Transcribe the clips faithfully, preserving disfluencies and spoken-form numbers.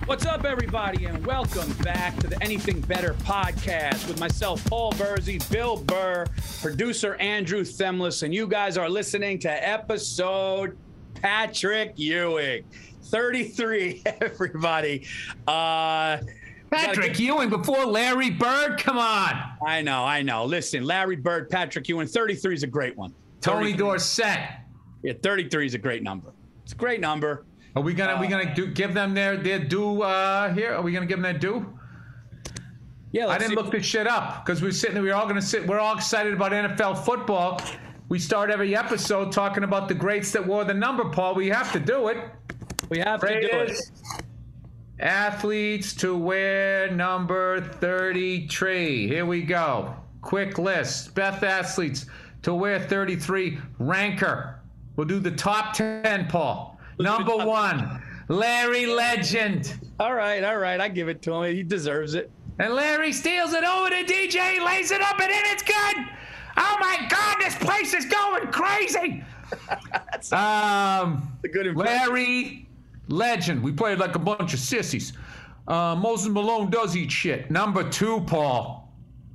What's up, everybody, and welcome back to the Anything Better podcast with myself, Paul Bursey, Bill Burr, producer Andrew Themlis, and you guys are listening to episode Patrick Ewing, thirty-three, everybody. Uh, Patrick get... Ewing before Larry Bird? Come on. I know, I know. Listen, Larry Bird, Patrick Ewing, thirty-three is a great one. Tony Dorsett. Yeah, thirty-three is a great number. It's a great number. Are we gonna uh, we gonna do, give them their their due uh, here? Are we gonna give them their due? Yeah, I didn't see. look this shit up because we're sitting. We're all gonna sit. We're all excited about N F L football. We start every episode talking about the greats that wore the number. Paul, we have to do it. We have to do it. Athletes to wear number thirty-three. Here we go. Quick list. Best athletes to wear thirty-three. Ranker. We'll do the top ten, Paul. Number one, Larry Legend. All right, all right. I give it to him. He deserves it. And Larry steals it over to D J, lays it up, and in it's good. Oh, my God, this place is going crazy. That's um, a good impression. Larry Legend. We played like a bunch of sissies. Uh, Moses Malone does eat shit. Number two, Paul.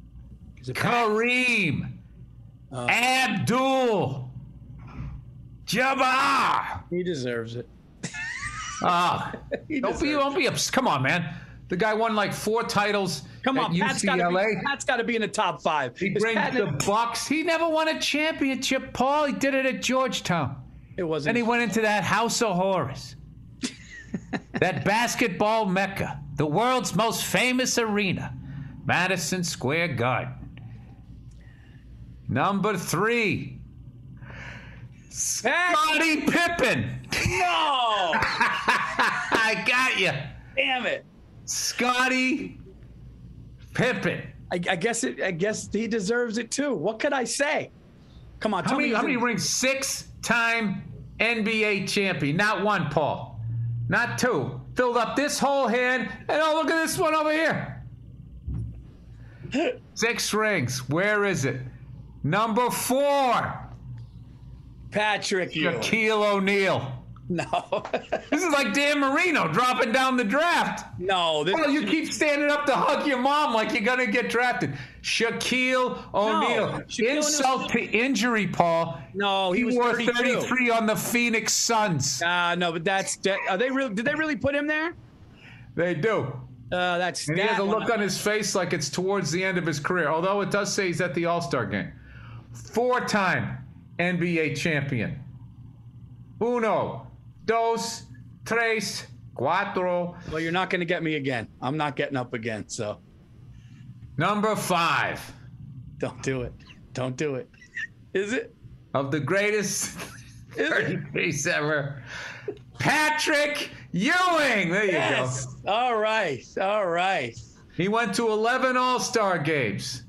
Kareem. Uh, Abdul. Jabbar. He deserves it. Ah, don't be, don't be upset. Come on, man. The guy won like four titles. Come on, at Pat's got to be, Pat's got to be in the top five. He brings Pat the Bucks. He never won a championship, Paul. He did it at Georgetown. It wasn't. And he went into that house of horrors, that basketball mecca, the world's most famous arena, Madison Square Garden. Number three. Scottie Pippen. No! I got you. Damn it. Scottie Pippen. I, I guess it. I guess he deserves it too. What could I say? Come on, how tell many, me. How many rings? Six-time N B A champion. Not one, Paul. Not two. Filled up this whole hand, and oh, look at this one over here. Six rings. Where is it? Number four. Patrick Ewing. Shaquille O'Neal. No. This is like Dan Marino dropping down the draft. No. This well, you keep standing up to hug your mom like you're going to get drafted. Shaquille O'Neal. No. Shaquille Insult to injury, Paul. No, he, he was wore thirty-two. thirty-three on the Phoenix Suns. Ah, uh, no, but that's are they really? Did they really put him there? They do. Uh, that's. And that he has a look one. on his face like it's towards the end of his career. Although it does say he's at the All-Star game. Four-time N B A champion. Uno, dos, tres, cuatro. Well, you're not going to get me again. I'm not getting up again, so. Number five. Don't do it. Don't do it. Is it? Of the greatest thirty-threes ever. Patrick Ewing. There you yes. go. All right. All right. He went to eleven All-Star games.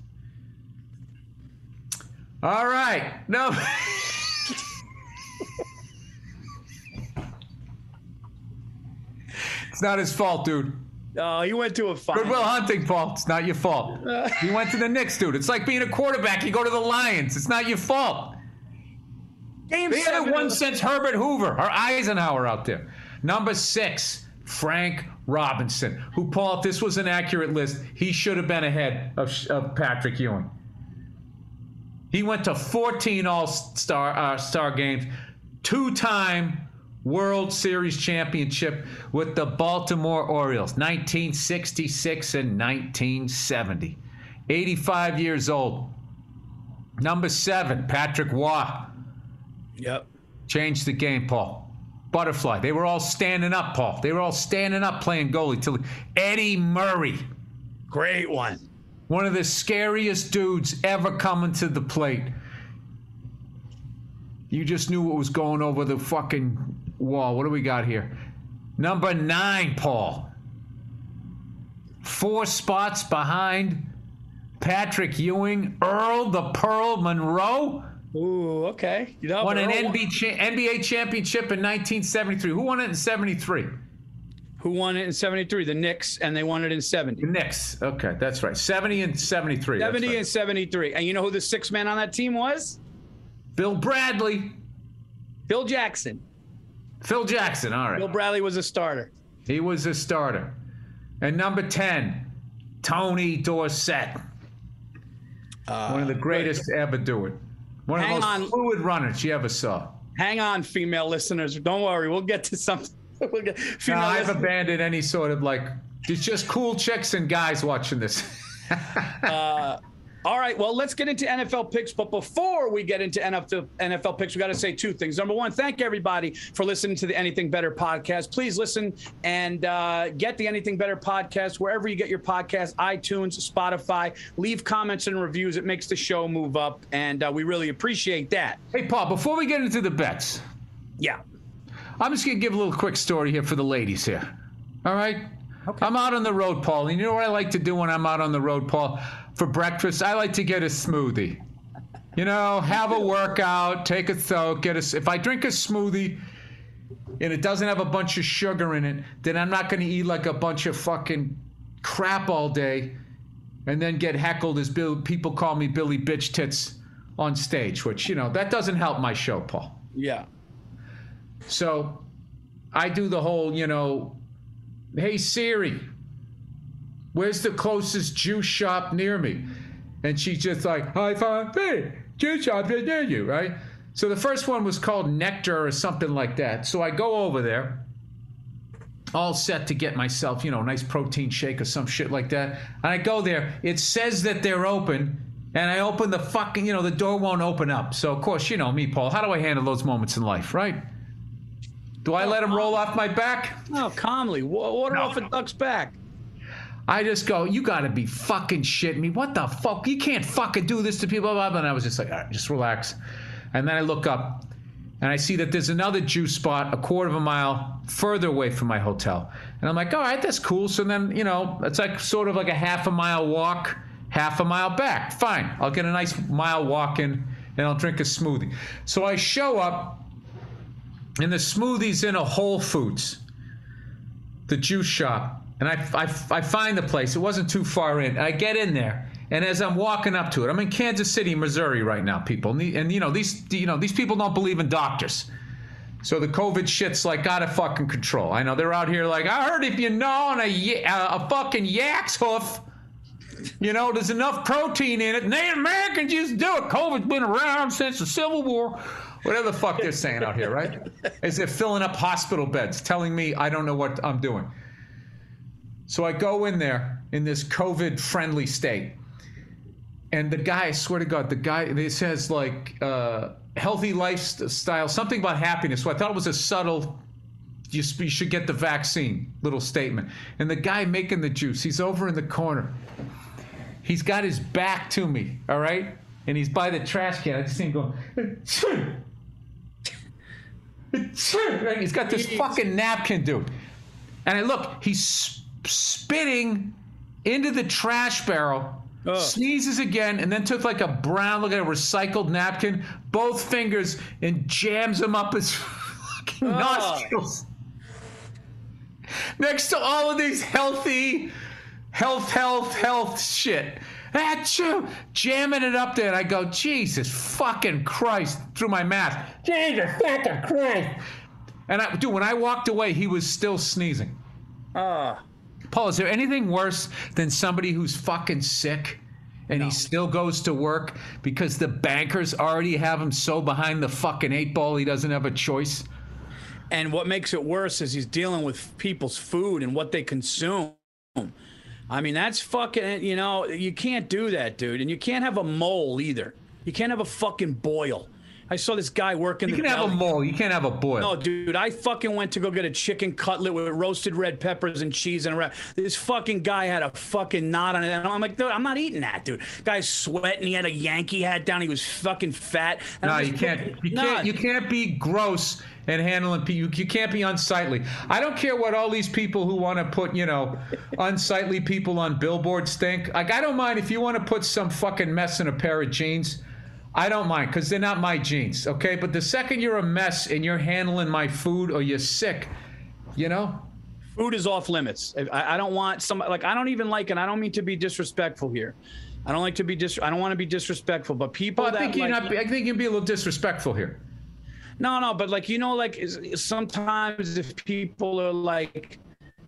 All right. No. It's not his fault, dude. Oh, he went to a fine. Goodwill Hunting, Paul. It's not your fault. Uh, he went to the Knicks, dude. It's like being a quarterback. You go to the Lions. It's not your fault. Game they haven't won of- since Herbert Hoover or Eisenhower out there. Number six, Frank Robinson, who, Paul, if this was an accurate list, he should have been ahead of, of Patrick Ewing. He went to fourteen All-Star uh, Star games, two-time World Series championship with the Baltimore Orioles, nineteen sixty-six and nineteen seventy. eighty-five years old. Number seven, Patrick Waugh. Yep. Changed the game, Paul. Butterfly. They were all standing up, Paul. They were all standing up playing goalie. Till Eddie Murray. Great one. One of the scariest dudes ever coming to the plate. You just knew what was going over the fucking wall. What do we got here? Number nine, Paul. Four spots behind Patrick Ewing. Earl the Pearl Monroe. Ooh, okay. You know, won an Earl N B A, cha- N B A championship in nineteen seventy-three. Who won it in seventy-three? Who won it in seventy-three? The Knicks, and they won it in seventy. The Knicks. Okay, that's right. seventy and seventy-three. seventy right. and seventy-three. And you know who the sixth man on that team was? Bill Bradley. Phil Jackson. Phil Jackson, all right. Bill Bradley was a starter. He was a starter. And number ten, Tony Dorsett. Uh, One of the greatest to ever do it. One of the most on. fluid runners you ever saw. Hang on, female listeners. Don't worry. We'll get to something. We'll get, no, I've abandoned any sort of like, it's just cool chicks and guys watching this. uh, all right, well, let's get into N F L picks. But before we get into N F L, N F L picks, we got to say two things. Number one, thank everybody for listening to the Anything Better podcast. Please listen and uh, get the Anything Better podcast wherever you get your podcast, iTunes, Spotify. Leave comments and reviews. It makes the show move up, and uh, we really appreciate that. Hey, Paul, before we get into the bets. Yeah. I'm just going to give a little quick story here for the ladies here. All right? Okay. I'm out on the road, Paul. And you know what I like to do when I'm out on the road, Paul? For breakfast, I like to get a smoothie. You know, have a workout, take a soak, get a. If I drink a smoothie and it doesn't have a bunch of sugar in it, then I'm not going to eat like a bunch of fucking crap all day and then get heckled as Bill, people call me Billy Bitch Tits on stage, which, you know, that doesn't help my show, Paul. Yeah. So I do the whole, you know, hey, Siri, where's the closest juice shop near me? And she's just like, I found the juice shop near you, right? So the first one was called Nectar or something like that. So I go over there, all set to get myself, you know, a nice protein shake or some shit like that. And I go there. It says that they're open. And I open the fucking, you know, the door won't open up. So, of course, you know me, Paul. How do I handle those moments in life, right? Do I oh, let him roll off my back? No, calmly. Water no. off a duck's back. I just go, you got to be fucking shitting me. What the fuck? You can't fucking do this to people. And I was just like, all right, just relax. And then I look up, and I see that there's another juice spot a quarter of a mile further away from my hotel. And I'm like, all right, that's cool. So then, you know, it's like sort of like a half a mile walk, half a mile back. Fine. I'll get a nice mile walk in, and I'll drink a smoothie. So I show up. And the smoothie's in a Whole Foods, the juice shop. And I, I, I find the place. It wasn't too far in. I get in there. And as I'm walking up to it, I'm in Kansas City, Missouri right now, people. And, and you know, these you know these people don't believe in doctors. So the COVID shit's like out of fucking control. I know they're out here like, I heard if you gnaw on a, a fucking yak's hoof, you know, there's enough protein in it. Native Americans used to do it. COVID's been around since the Civil War. Whatever the fuck they're saying out here, right? As they're filling up hospital beds, telling me I don't know what I'm doing. So I go in there in this COVID-friendly state. And the guy, I swear to God, the guy, it says like uh, healthy lifestyle, something about happiness. So I thought it was a subtle, you, you should get the vaccine little statement. And the guy making the juice, he's over in the corner. He's got his back to me, all right? And he's by the trash can. I just see him going, he's got this fucking napkin, dude. And I look, he's spitting into the trash barrel, oh. sneezes again, and then took like a brown, look at a recycled napkin, both fingers, and jams them up his fucking oh. nostrils. Next to all of these healthy, health, health, health shit. Achoo! Jamming it up there, and I go, Jesus fucking Christ, through my mask. Jesus fucking Christ. And I, dude, when I walked away, he was still sneezing. Ah. Uh. Paul, is there anything worse than somebody who's fucking sick and no. he still goes to work because the bankers already have him so behind the fucking eight ball he doesn't have a choice? And what makes it worse is he's dealing with people's food and what they consume. I mean, that's fucking, you know, you can't do that, dude. And you can't have a mole either. You can't have a fucking boil. I saw this guy working. You the can have belly. a mole. You can't have a boil. No, dude. I fucking went to go get a chicken cutlet with roasted red peppers and cheese and a wrap. This fucking guy had a fucking knot on it. And I'm like, dude, I'm not eating that, dude. Guy's sweating. He had a Yankee hat down. He was fucking fat. And no, you can't. You nah. can't. You can't be gross and handling people. You can't be unsightly. I don't care what all these people who want to put, you know, unsightly people on billboards think. Like, I don't mind if you want to put some fucking mess in a pair of jeans. I don't mind, because they're not my jeans, okay? But the second you're a mess and you're handling my food or you're sick, you know? Food is off limits. I, I don't want some, like, I don't even like, and I don't mean to be disrespectful here. I don't like to be dis. I don't want to be disrespectful, but people well, I that think you're like, not, I think you'd be a little disrespectful here. No, no, but like, you know, like sometimes if people are like,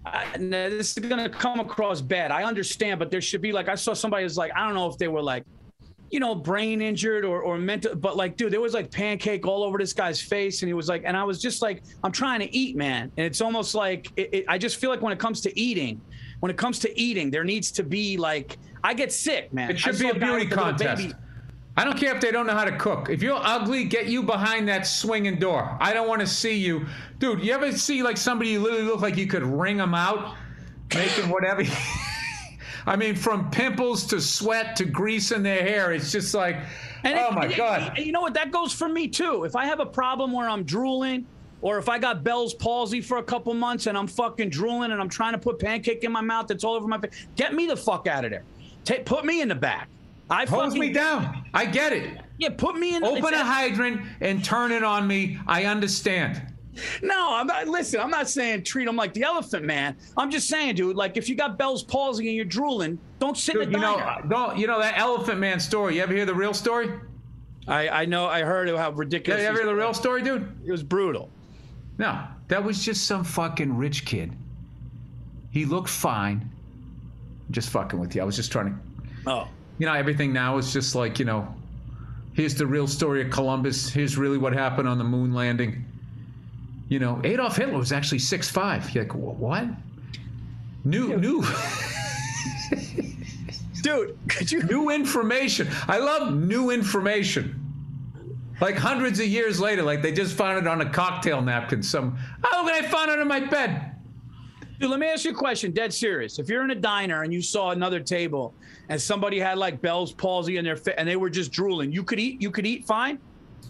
I, this is gonna come across bad. I understand, but there should be like I saw somebody who's like I don't know if they were like, you know, brain injured or or mental, but like, dude, there was like pancake all over this guy's face, and he was like, and I was just like, I'm trying to eat, man, and it's almost like it, it, I just feel like when it comes to eating, when it comes to eating, there needs to be like I get sick, man. It should I be saw a guy beauty with the little contest. baby. I don't care if they don't know how to cook. If you're ugly, get you behind that swinging door. I don't want to see you. Dude, you ever see like somebody you literally look like you could wring them out? Making whatever. I mean, from pimples to sweat to grease in their hair. It's just like, And oh it- my and it- God. and you know what? That goes for me too. If I have a problem where I'm drooling, or if I got Bell's palsy for a couple months and I'm fucking drooling and I'm trying to put pancake in my mouth that's all over my face, get me the fuck out of there. Take, put me in the back. I Hose fucking, me down. I get it. Yeah, put me in. Open it's- a hydrant and turn it on me. I understand. No, I'm not. Listen, I'm not saying treat him like the Elephant Man. I'm just saying, dude, like if you got Bell's palsy and you're drooling, don't sit Dude, in the you know, diner. don't you know that Elephant Man story? You ever hear the real story? I, I know. I heard how Yeah, ridiculous. you ever hear the real story, dude? It was brutal. No, that was just some fucking rich kid. He looked fine. Just fucking with you. I was just trying to. Oh. You know, everything now is just like, you know, here's the real story of Columbus. Here's really what happened on the moon landing. You know, Adolf Hitler was actually six five. You're like, "Wh- what? New, new, Dude, could you? new information. I love new information. Like hundreds of years later, like they just found it on a cocktail napkin. Some, oh, look, I found it on my bed. Dude, let me ask you a question, dead serious. If you're in a diner and you saw another table and somebody had like Bell's palsy in their face and they were just drooling, you could eat, you could eat fine?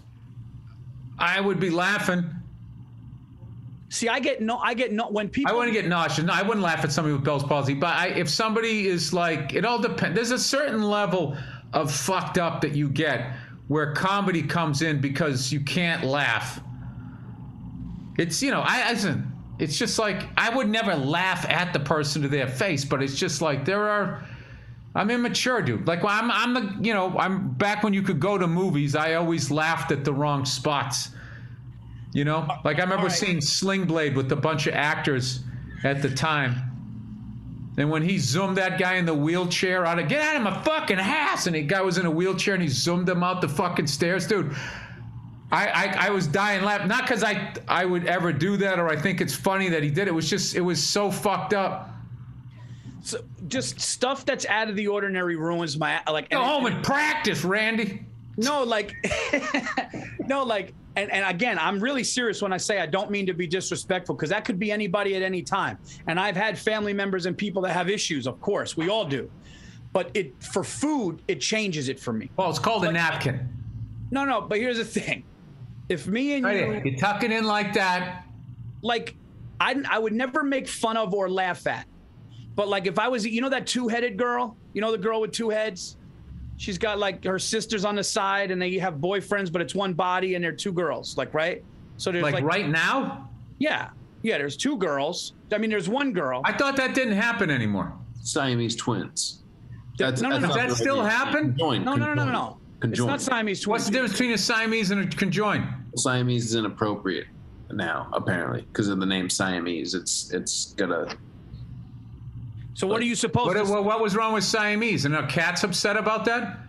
I would be laughing. See, I get no, I get no, when people. I wouldn't get nauseous. No, I wouldn't laugh at somebody with Bell's palsy. But I, if somebody is like, it all depends. There's a certain level of fucked up that you get where comedy comes in because you can't laugh. It's, you know, I listen. It's just like I would never laugh at the person to their face, but it's just like there are. I'm immature, dude. Like I'm, I'm the, you know, I'm back when you could go to movies. I always laughed at the wrong spots. You know, like I remember right. seeing Sling Blade with a bunch of actors at the time. And when he zoomed that guy in the wheelchair out of, get out of my fucking ass, and the guy was in a wheelchair and he zoomed him out the fucking stairs, dude. I, I, I was dying laughing. Not because I I would ever do that or I think it's funny that he did it. It was just, it was so fucked up. So just stuff that's out of the ordinary ruins my, like. Go and- home and practice, Randy. No, like, no, like, and, and again, I'm really serious when I say I don't mean to be disrespectful because that could be anybody at any time. And I've had family members and people that have issues, of course, we all do. But it for food, it changes it for me. Well, it's called a Like- napkin. No, no, but here's the thing. If me and Right you, here. You tuck it in like that. like, I, I would never make fun of or laugh at. But like if I was, you know that two-headed girl? You know the girl with two heads? She's got like her sisters on the side and they have boyfriends, but it's one body and they're two girls, like, right? So there's Like, like, right now? yeah, yeah, there's two girls. I mean, there's one girl. I thought that didn't happen anymore. Siamese twins. No, no, no. not Does that the still right name. happen? Conjoined, no, no, no, no, conjoined. no. It's Conjoined. not Siamese twins. What's the difference between a Siamese and a conjoined? Siamese is inappropriate now, apparently, because of the name Siamese. It's it's got a. So what are you supposed What, to? what, what was wrong with Siamese? And are cats upset about that?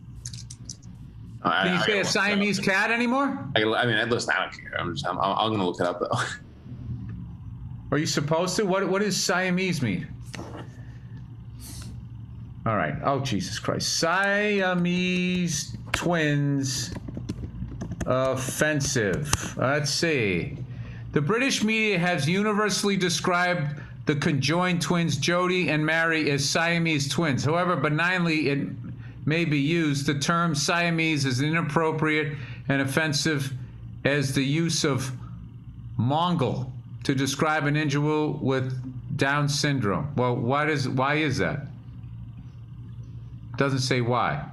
I, Can you I say gotta a look it Siamese up. cat anymore? I, I mean, listen, I don't care. I'm just, I'm, I'm going to look it up though. Are you supposed to? What What does Siamese mean? All right. Oh, Jesus Christ. Siamese twins offensive. Let's see. The British media has universally described the conjoined twins Jody and Mary as Siamese twins. However, benignly it may be used, the term Siamese is inappropriate and offensive as the use of Mongol to describe an individual with Down syndrome. Well, why does why is that? Doesn't say why.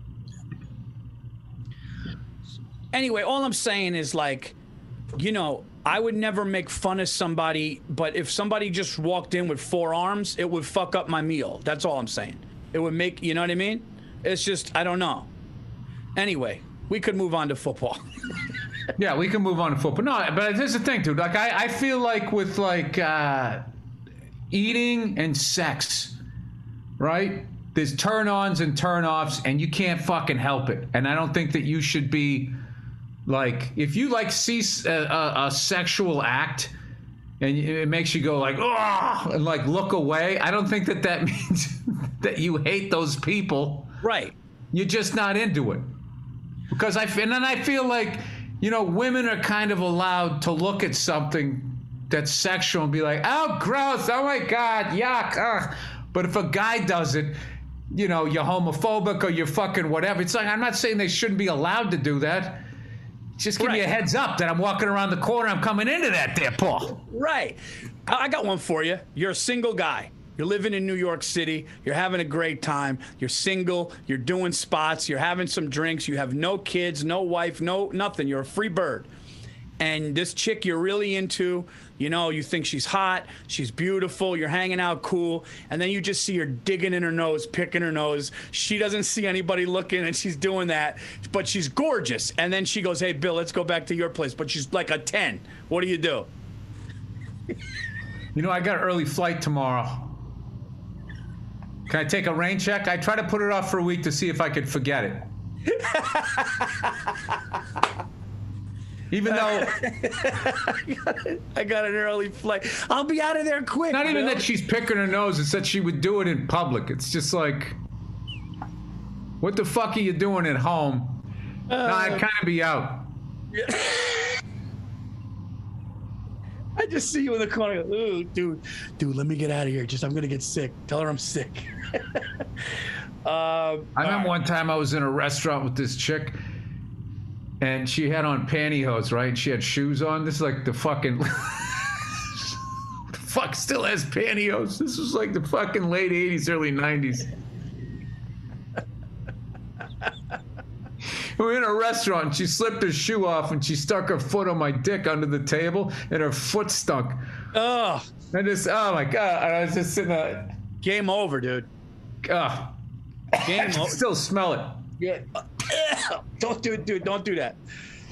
Anyway, all I'm saying is like, you know, I would never make fun of somebody, but if somebody just walked in with four arms, it would fuck up my meal. That's all I'm saying. It would make, you know what I mean? It's just, I don't know. Anyway, we could move on to football. Yeah, we can move on to football. No, but here's the thing, dude. Like, I, I feel like with like, uh, eating and sex, right? There's turn-ons and turn-offs, and you can't fucking help it. And I don't think that you should be like, if you like see a, a, a sexual act and it makes you go like, oh, and like look away, I don't think that that means that you hate those people. Right. You're just not into it. Because I, and then I feel like, you know, women are kind of allowed to look at something that's sexual and be like, oh, gross, oh my God, yuck. Ugh. But if a guy does it, you know, you're homophobic or you're fucking whatever. It's like, I'm not saying they shouldn't be allowed to do that. Just give right. me a heads up that I'm walking around the corner, I'm coming into that there, Paul. Right. I got one for you. You're a single guy. You're living in New York City. You're having a great time. You're single. You're doing spots. You're having some drinks. You have no kids, no wife, no nothing. You're a free bird. And this chick you're really into, you know, you think she's hot, she's beautiful, you're hanging out cool, and then you just see her digging in her nose, picking her nose. She doesn't see anybody looking, and she's doing that, but she's gorgeous. And then she goes, hey, Bill, let's go back to your place. But she's like a ten. What do you do? You know, I got an early flight tomorrow. Can I take a rain check? I try to put it off for a week to see if I could forget it. Even though I, got I got an early flight. I'll be out of there quick. Not even Bill. that she's picking her nose, it's that she would do it in public. It's just like, what the fuck are you doing at home? Uh, no, I'd kind of be out. Yeah. I just see you in the corner. Ooh, dude, dude, let me get out of here. Just, I'm going to get sick. Tell her I'm sick. um, I remember right. one time I was in a restaurant with this chick. And she had on pantyhose, right? And she had shoes on. This is like the fucking... the fuck still has pantyhose? This was like the fucking late eighties, early nineties. We were in a restaurant, and she slipped her shoe off, and she stuck her foot on my dick under the table, and her foot stunk. Oh. I just, oh my God. I was just sitting there. Game over, dude. Oh. Game I can over. still smell it. Yeah. Don't do it, dude. Don't do that.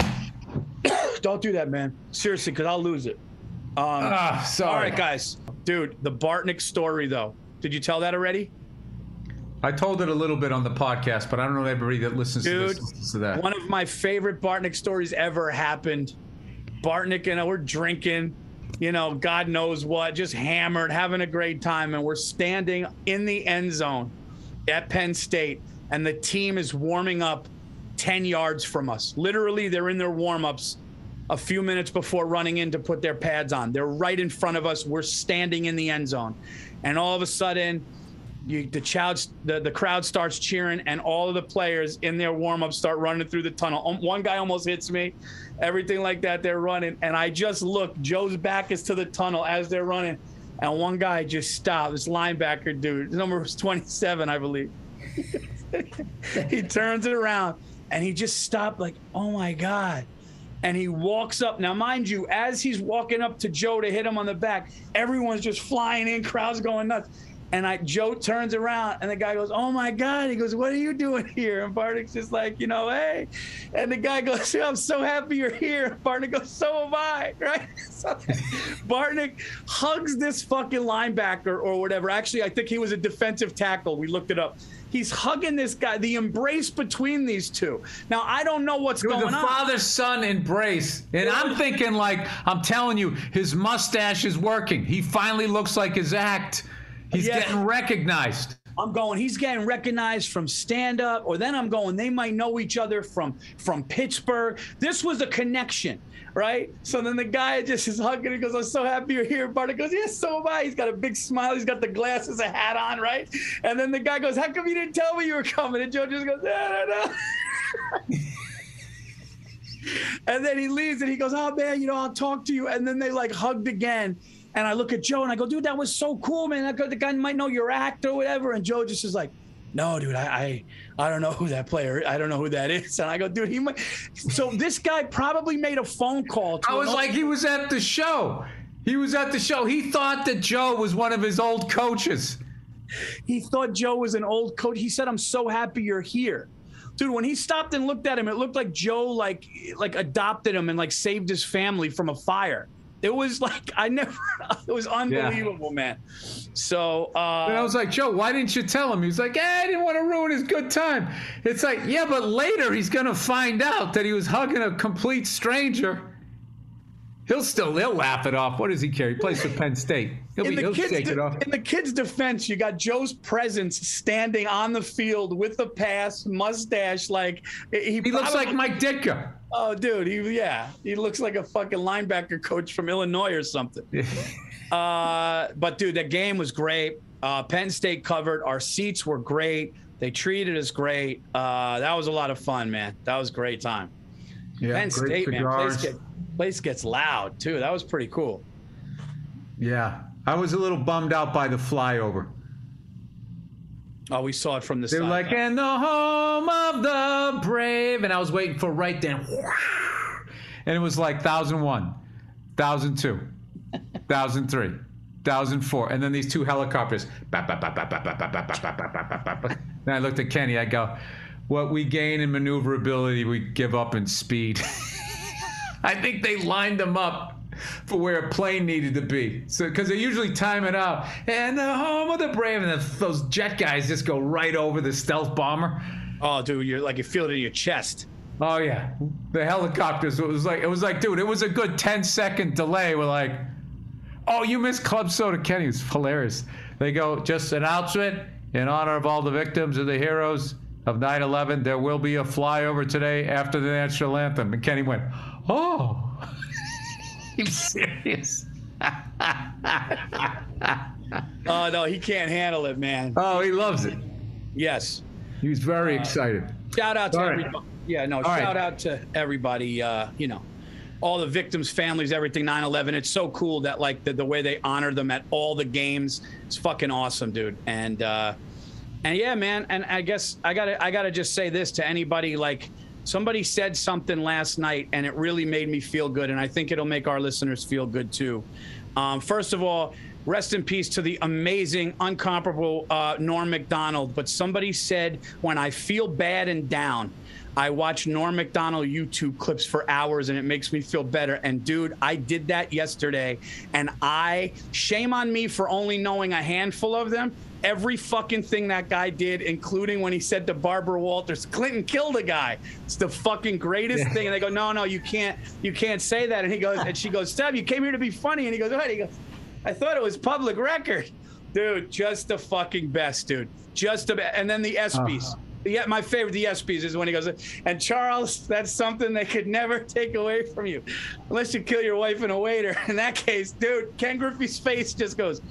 Don't do that, man. Seriously, because I'll lose it. Um, ah, sorry. All right, guys. Dude, the Bartnick story, though. Did you tell that already? I told it a little bit on the podcast, but I don't know everybody that listens dude, to this listens to that. One of my favorite Bartnick stories ever happened. Bartnick and I were drinking, you know, God knows what, just hammered, having a great time, and we're standing in the end zone at Penn State, and the team is warming up ten yards from us. Literally, they're in their warm-ups a few minutes before running in to put their pads on. They're right in front of us. We're standing in the end zone. And all of a sudden, you, the, child, the, the crowd starts cheering, and all of the players in their warm-up start running through the tunnel. Um, one guy almost hits me, everything like that. They're running, and I just look. Joe's back is to the tunnel as they're running, and one guy just stopped. This linebacker dude, his number was twenty-seven, I believe. He turns it around, and he just stopped like, oh, my God. And he walks up. Now, mind you, as he's walking up to Joe to hit him on the back, everyone's just flying in, crowd's going nuts. And I, Joe turns around, and the guy goes, oh, my God. He goes, what are you doing here? And Bartnick's just like, you know, hey. And the guy goes, I'm so happy you're here. And Bartnick goes, so am I, right? So Bartnick hugs this fucking linebacker or whatever. Actually, I think he was a defensive tackle. We looked it up. He's hugging this guy, the embrace between these two. Now, I don't know what's going on. The father-son embrace. And I'm thinking, like, I'm telling you, his mustache is working. He finally looks like his act. He's yeah. getting recognized. I'm going, he's getting recognized from stand-up, or then I'm going, they might know each other from, from Pittsburgh. This was a connection, right? So then the guy just is hugging. He goes, I'm so happy you're here. Bartnick goes, yes, so am I. He's got a big smile. He's got the glasses, a hat on, right? And then the guy goes, how come you didn't tell me you were coming? And Joe just goes, no, no, no. And then he leaves, and he goes, oh, man, you know, I'll talk to you. And then they, like, hugged again. And I look at Joe, and I go, dude, that was so cool, man. The guy might know your act or whatever. And Joe just is like, no, dude, I, I I don't know who that player, I don't know who that is. And I go, dude, he might. So this guy probably made a phone call to I was like, he was at the show. He was at the show. He thought that Joe was one of his old coaches. He thought Joe was an old coach. He said, I'm so happy you're here. Dude, when he stopped and looked at him, it looked like Joe like like adopted him and like saved his family from a fire. It was like I never. It was unbelievable, yeah. man. So uh, and I was like, Joe, why didn't you tell him? He was like, eh, I didn't want to ruin his good time. It's like, yeah, but later he's gonna find out that he was hugging a complete stranger. He'll still he'll laugh it off. What does he care? He plays for Penn State. He'll in be the he'll kids shake de- it off. In the kid's defense, you got Joe's presence standing on the field with the pass, mustache, like he, he probably, looks like Mike Ditka. Oh, dude, he yeah, he looks like a fucking linebacker coach from Illinois or something. uh, but dude, the game was great. Uh, Penn State covered. Our seats were great. They treated us great. Uh, that was a lot of fun, man. That was a great time. Yeah, Penn State, man, place, get, place gets loud too. That was pretty cool. Yeah, I was a little bummed out by the flyover. Oh, we saw it from the They're side. They're like, in the home of the brave. And I was waiting for right then. And it was like one thousand one, one thousand two, one thousand three, one thousand four. And then these two helicopters. Then I looked at Kenny. I go, what we gain in maneuverability, we give up in speed. I think they lined them up for where a plane needed to be. So, because they usually time it out. And the home of the brave, and the, those jet guys just go right over the stealth bomber. Oh, dude, you're like you feel it in your chest. Oh yeah, the helicopters. It was like it was like, dude, it was a good ten second delay. We're like, oh, you missed Club Soda Kenny. It was hilarious. They go, just an announcement in honor of all the victims and the heroes of nine eleven. There will be a flyover today after the national anthem. And Kenny went, oh. Are you serious? Oh, no, he can't handle it, man. Oh, he loves it. Yes. He was very uh, excited. Shout out to all everybody. Right. Yeah, no, all shout right. out to everybody, uh, you know, all the victims, families, everything, nine eleven. It's so cool that, like, the, the way they honor them at all the games. It's fucking awesome, dude. And, uh, and yeah, man, and I guess I gotta, I gotta just say this to anybody, like, somebody said something last night, and it really made me feel good, and I think it'll make our listeners feel good, too. Um, first of all, rest in peace to the amazing, uncomparable uh, Norm Macdonald. But somebody said, when I feel bad and down, I watch Norm Macdonald YouTube clips for hours, and it makes me feel better. And, dude, I did that yesterday, and I, shame on me for only knowing a handful of them. Every fucking thing that guy did, including when he said to Barbara Walters, Clinton killed a guy. It's the fucking greatest yeah. thing. And they go, no, no, you can't, you can't say that. And he goes, and she goes, Steph, you came here to be funny. And he goes, what? He goes, I thought it was public record. Dude, just the fucking best, dude. Just the best. And then the ESPYs. Uh-huh. Yeah, my favorite, the ESPYs, is when he goes, and Charles, that's something they could never take away from you, unless you kill your wife and a waiter. In that case, dude, Ken Griffey's face just goes.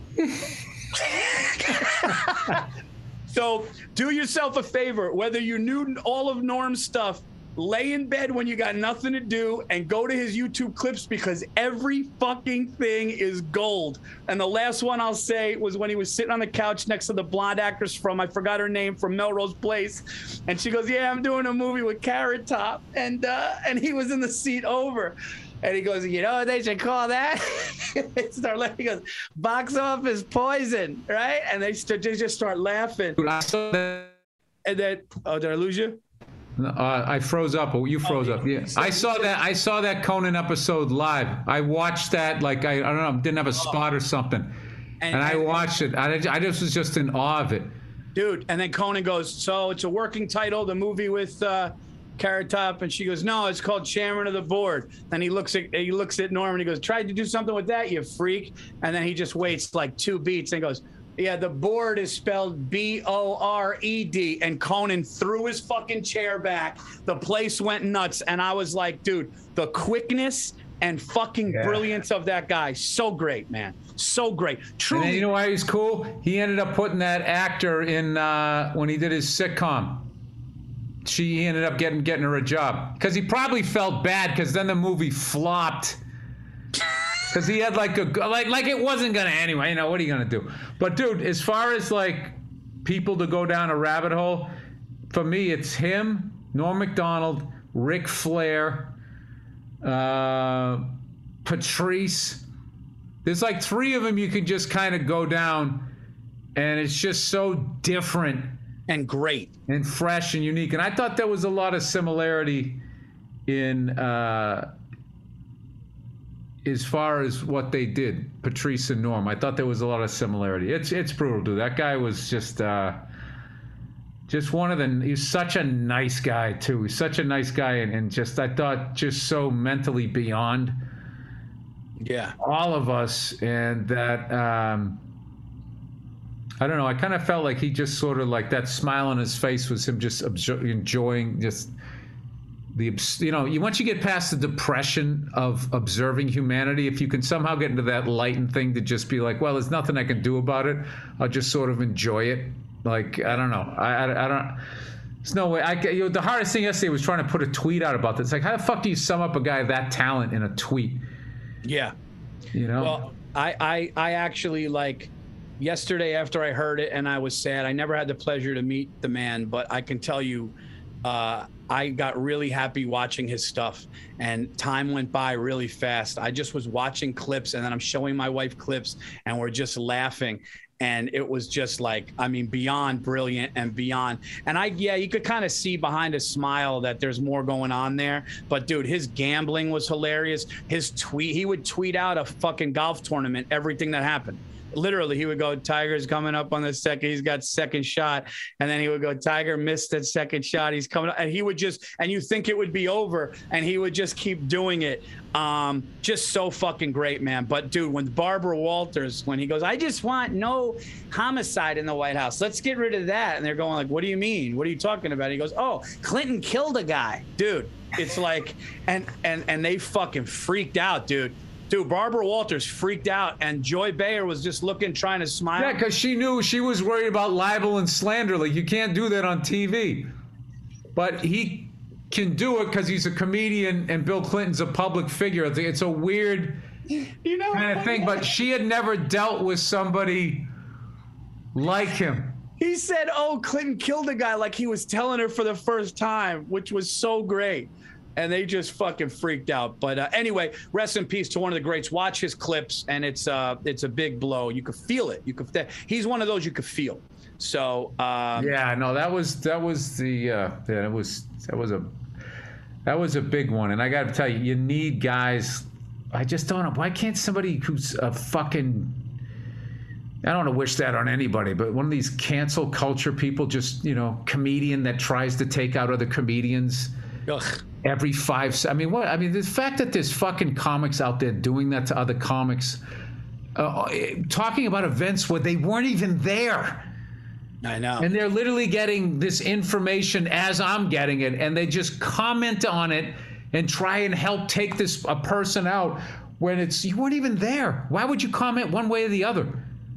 So do yourself a favor, whether you knew all of Norm's stuff, lay in bed when you got nothing to do and go to his YouTube clips, because every fucking thing is gold. And the last one I'll say was when he was sitting on the couch next to the blonde actress from, I forgot her name, from Melrose Place. And she goes, yeah, I'm doing a movie with Carrot Top. And, uh, and he was in the seat over. And he goes, you know what they should call that? They start laughing. He goes, box office poison, right? And they, st- they just start laughing. I saw that. And then, oh, did I lose you? Uh, I froze up. Oh, you froze oh, up. Yeah, I saw that. I saw that Conan episode live. I watched that. Like I, I don't know, didn't have a spot or something, and, and I watched it. I, I just was just in awe of it, dude. And then Conan goes, "So it's a working title, the movie with uh, Carrot Top," and she goes, "No, it's called Chairman of the Board." And he looks at he looks at Norm and he goes, "Tried to do something with that, you freak." And then he just waits like two beats and goes, yeah, the board is spelled B O R E D. And Conan threw his fucking chair back. The place went nuts. And I was like, dude, the quickness and fucking yeah. brilliance of that guy. So great, man. So great. Truly. And you know why he's cool? He ended up putting that actor in uh, when he did his sitcom. She he ended up getting getting her a job. Because he probably felt bad because then the movie flopped. Because he had like a like like it wasn't gonna anyway. You know what are you gonna do? But dude, as far as like people to go down a rabbit hole, for me it's him, Norm Macdonald, Ric Flair, uh, Patrice. There's like three of them you can just kind of go down, and it's just so different and great and fresh and unique. And I thought there was a lot of similarity in. Uh, as far as what they did, Patrice and Norm. I thought there was a lot of similarity. It's it's brutal, dude. That guy was just uh, just one of the. He's such a nice guy too. He's such a nice guy, and, and just I thought just so mentally beyond. Yeah. All of us, and that. Um, I don't know. I kind of felt like he just sort of like that smile on his face was him just objo- enjoying just. The, you know, you once you get past the depression of observing humanity, if you can somehow get into that lightened thing to just be like, well, there's nothing I can do about it. I'll just sort of enjoy it. Like, I don't know. I, I, I don't. There's no way. I, you know, the hardest thing yesterday was trying to put a tweet out about this. Like, how the fuck do you sum up a guy of that talent in a tweet? Yeah. You know. Well, I, I, I actually like. Yesterday, after I heard it, and I was sad. I never had the pleasure to meet the man, but I can tell you. Uh, I got really happy watching his stuff, and time went by really fast. I just was watching clips, and then I'm showing my wife clips, and we're just laughing. And it was just like, I mean, beyond brilliant and beyond. And I, yeah, you could kind of see behind his smile that there's more going on there. But dude, his gambling was hilarious. His tweet, he would tweet out a fucking golf tournament, everything that happened. Literally, he would go, Tiger's coming up on the second. He's got second shot. And then he would go, Tiger missed that second shot. He's coming up. And he would just, and you think it would be over. And he would just keep doing it. Um, just so fucking great, man. But, dude, when Barbara Walters, when he goes, I just want no homicide in the White House. Let's get rid of that. And they're going like, what do you mean? What are you talking about? He goes, oh, Clinton killed a guy. Dude, it's like, and and and they fucking freaked out, dude. Dude, Barbara Walters freaked out, and Joy Behar was just looking, trying to smile. Yeah, because she knew she was worried about libel and slander. Like, you can't do that on T V. But he can do it because he's a comedian, and Bill Clinton's a public figure. It's a weird you know, kind of thing. But she had never dealt with somebody like him. He said, oh, Clinton killed a guy, like he was telling her for the first time, which was so great. And they just fucking freaked out. But uh, anyway, rest in peace to one of the greats. Watch his clips, and it's uh, it's a big blow. You could feel it. You could. He's one of those you could feel. So um, yeah, no, that was that was the uh, yeah, it was that was a that was a big one. And I got to tell you, you need guys. I just don't know. Why can't somebody who's a fucking I don't want to wish that on anybody, but one of these cancel culture people, just, you know, comedian that tries to take out other comedians. Ugh. Every five, I mean, what? I mean, the fact that there's fucking comics out there doing that to other comics, uh, talking about events where they weren't even there. I know. And they're literally getting this information as I'm getting it, and they just comment on it and try and help take this a person out when it's you weren't even there. Why would you comment one way or the other?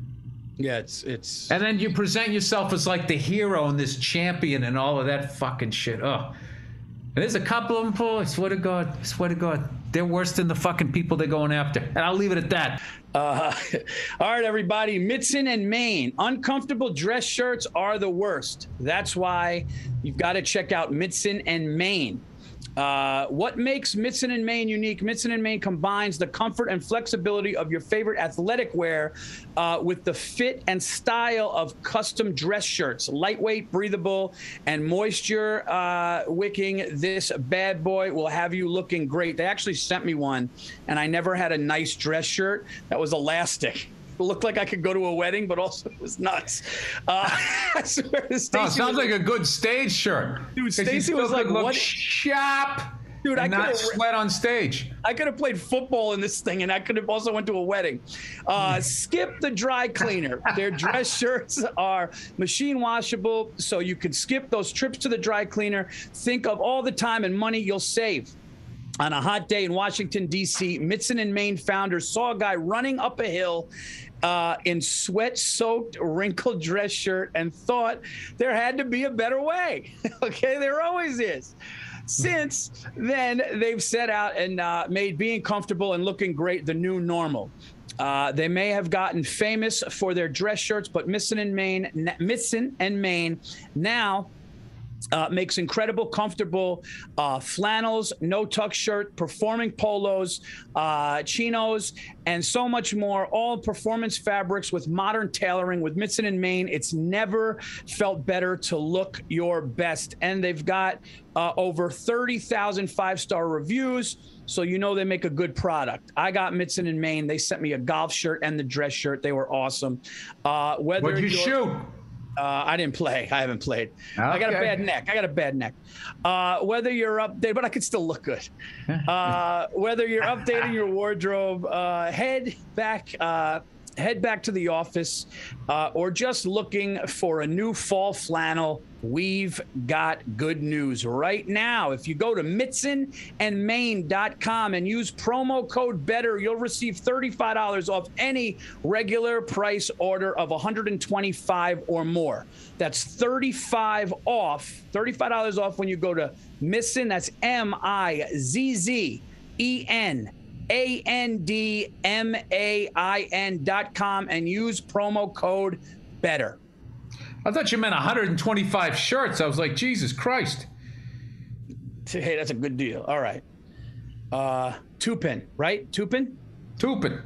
Yeah, it's it's. And then you present yourself as like the hero and this champion and all of that fucking shit. Ugh. And there's a couple of them, Paul, I swear to God, I swear to God, they're worse than the fucking people they're going after. And I'll leave it at that. Uh, all right, everybody. Mitzen and Main. Uncomfortable dress shirts are the worst. That's why you've got to check out Mitzen and Main. Uh, what makes Mitzen and Main unique? Mitzen and Main combines the comfort and flexibility of your favorite athletic wear uh, with the fit and style of custom dress shirts. Lightweight, breathable, and moisture uh, wicking. This bad boy will have you looking great. They actually sent me one, and I never had a nice dress shirt that was elastic. It looked like I could go to a wedding, but also it was nuts. Uh, I swear to Stacey. Oh, it sounds like a good stage shirt. Dude, Stacey was like, look what? Sharp. Dude, I and not could've- sweat on stage. I could have played football in this thing, and I could have also went to a wedding. Uh, skip the dry cleaner. Their dress shirts are machine washable, so you can skip those trips to the dry cleaner. Think of all the time and money you'll save. On a hot day in Washington, D C, Mitzen and Main founders saw a guy running up a hill uh, in sweat-soaked, wrinkled dress shirt and thought there had to be a better way. Okay, there always is. Since then, they've set out and uh, made being comfortable and looking great the new normal. Uh, they may have gotten famous for their dress shirts, but Mitzen and Main, Mitzen and Main now Uh, makes incredible, comfortable uh, flannels, no-tuck shirt, performing polos, uh, chinos, and so much more. All performance fabrics with modern tailoring with Mitson and Main. It's never felt better to look your best. And they've got uh, over thirty thousand five-star reviews, so you know they make a good product. I got Mitson and Main. They sent me a golf shirt and the dress shirt. They were awesome. Uh, whether What'd you shoot? Uh, I didn't play. I haven't played. Okay. I got a bad neck. I got a bad neck. Uh, whether you're up there, but I could still look good. Uh, whether you're updating your wardrobe, uh, head back, uh, head back to the office, uh, or just looking for a new fall flannel, we've got good news right now. If you go to mitson and main dot com and use promo code BETTER, you'll receive thirty-five dollars off any regular price order of one hundred twenty-five dollars or more. That's thirty-five off, thirty-five dollars off when you go to Mitson. That's M I Z Z E N A N D M A I N dot com and use promo code BETTER. I thought you meant one hundred twenty-five shirts. I was like, Jesus Christ. Hey, that's a good deal. All right. Uh, Tupin, right? Tupin? Tupin.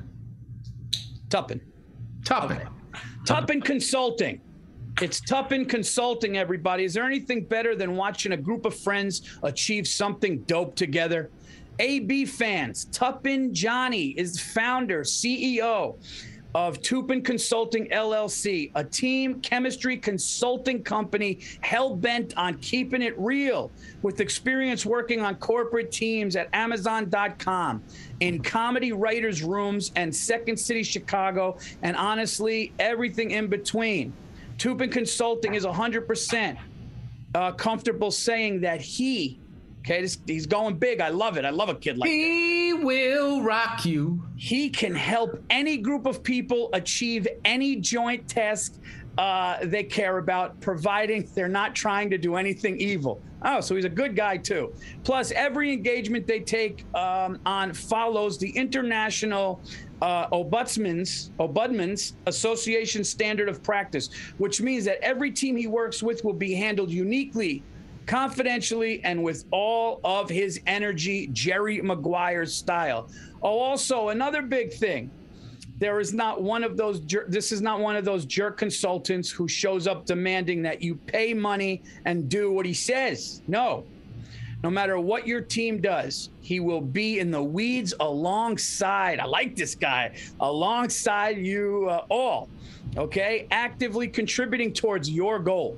Tuppin. Tuppin. Okay. Tuppin Consulting. It's Tuppin Consulting, everybody. Is there anything better than watching a group of friends achieve something dope together? A B fans, Tuppin Johnny is founder, C E O of Tupin Consulting L L C, a team chemistry consulting company hell-bent on keeping it real, with experience working on corporate teams at amazon dot com, in comedy writers' rooms and Second City, Chicago, and honestly, everything in between. Tupin Consulting is one hundred percent uh, comfortable saying that he Okay, this, he's going big. I love it. I love a kid like that. He will rock you. He can help any group of people achieve any joint task uh, they care about, providing they're not trying to do anything evil. Oh, so he's a good guy, too. Plus, every engagement they take um, on follows the International uh, Ombudsman's, Ombudsman's Association standard of practice, which means that every team he works with will be handled uniquely, confidentially, and with all of his energy, Jerry Maguire style. Oh, also another big thing. There is not one of those, jer- this is not one of those jerk consultants who shows up demanding that you pay money and do what he says. No, no matter what your team does, he will be in the weeds alongside, I like this guy, alongside you uh, all, okay? Actively contributing towards your goal.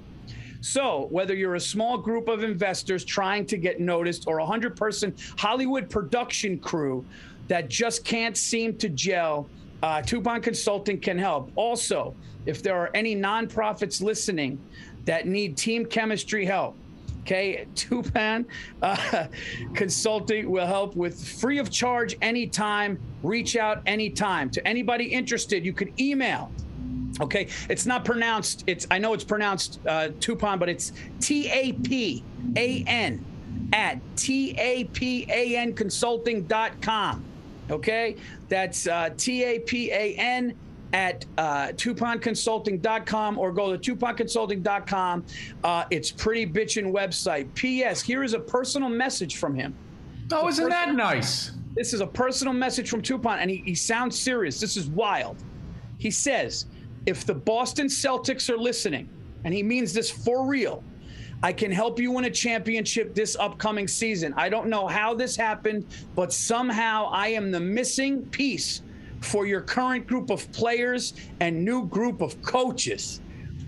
So whether you're a small group of investors trying to get noticed or a hundred-person Hollywood production crew that just can't seem to gel, uh, Tupin Consulting can help. Also, if there are any nonprofits listening that need team chemistry help, okay, Tupin uh, Consulting will help with free of charge anytime. Reach out anytime. To anybody interested, you can email. Okay, it's not pronounced, it's, I know it's pronounced uh, Tupin, but it's T A P A N at T A P A N consulting dot com. Okay, that's uh, T A P A N at uh, Tupin consulting dot com, or go to Tupin consulting dot com. Uh, it's pretty bitchin' website. P S. Here is a personal message from him. Oh, It's isn't that personal, nice? This is a personal message from Tupin, and he, he sounds serious. This is wild. He says, if the Boston Celtics are listening, and he means this for real, I can help you win a championship this upcoming season. I don't know how this happened, but somehow I am the missing piece for your current group of players and new group of coaches.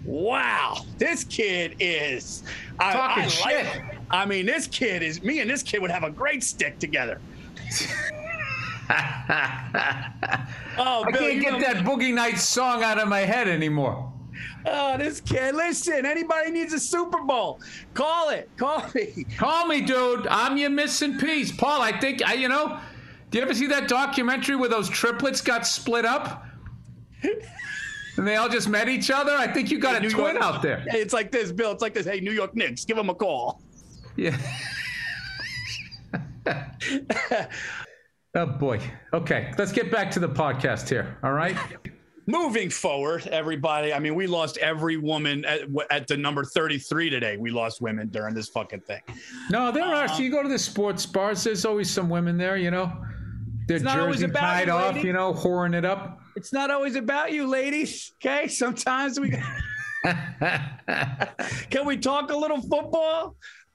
Wow, this kid is I, talking I shit. Like, I mean, this kid is me and this kid would have a great stick together. Oh, I Bill, can't you get know, that Boogie Nights song out of my head anymore. Oh, this kid. Listen, anybody needs a Super Bowl, call it. Call me. Call me, dude. I'm your missing piece. Paul, I think, I, you know, did you ever see that documentary where those triplets got split up? And they all just met each other? I think you got Hey, a New twin York, out there. Hey, it's like this, Bill. It's like this. Hey, New York Knicks, give them a call. Yeah. Oh, boy. Okay, let's get back to the podcast here, all right? moving forward, everybody. I mean, we lost every woman at, at the number thirty-three today. We lost women during this fucking thing. No, there are. Um, So you go to the sports bars, there's always some women there, you know. Their jersey tied off, lady. You know, whoring it up. It's not always about you, ladies. Okay, sometimes we. Can we talk a little football?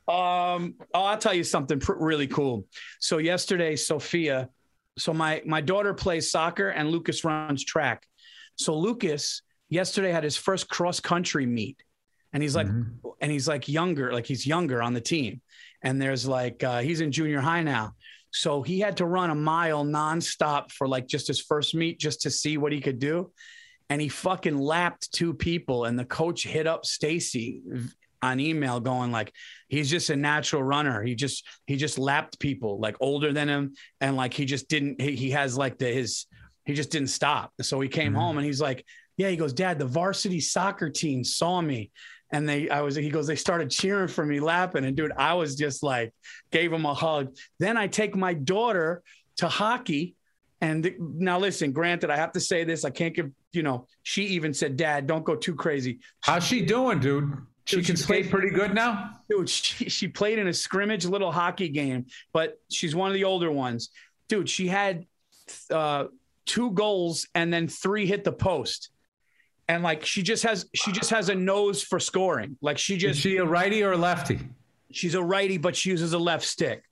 Um, oh, I'll tell you something pr- really cool. So yesterday, Sophia. So my my daughter plays soccer and Lucas runs track. So Lucas yesterday had his first cross country meet, and he's like, mm-hmm. and he's like younger, like he's younger on the team. And there's like uh, he's in junior high now. So he had to run a mile nonstop for like just his first meet just to see what he could do. And he fucking lapped two people. And the coach hit up Stacy on email going like, he's just a natural runner. He just, he just lapped people like older than him. And like, he just didn't, he, he has like the, his, he just didn't stop. So he came mm-hmm. home and he's like, yeah, he goes, Dad, the varsity soccer team saw me. And they, I was, he goes, they started cheering for me, lapping. And dude, I was just like, gave him a hug. Then I take my daughter to hockey. And th- now listen, granted, I have to say this. I can't give, you know, she even said, Dad, don't go too crazy. How's she doing, dude? She dude, can she skate played, pretty good now? Dude, she, she played in a scrimmage little hockey game, but she's one of the older ones. Dude, she had uh, two goals and then three hit the post. And like she just has she just has a nose for scoring. Like she just Is she a righty or a lefty? She's a righty, but she uses a left stick.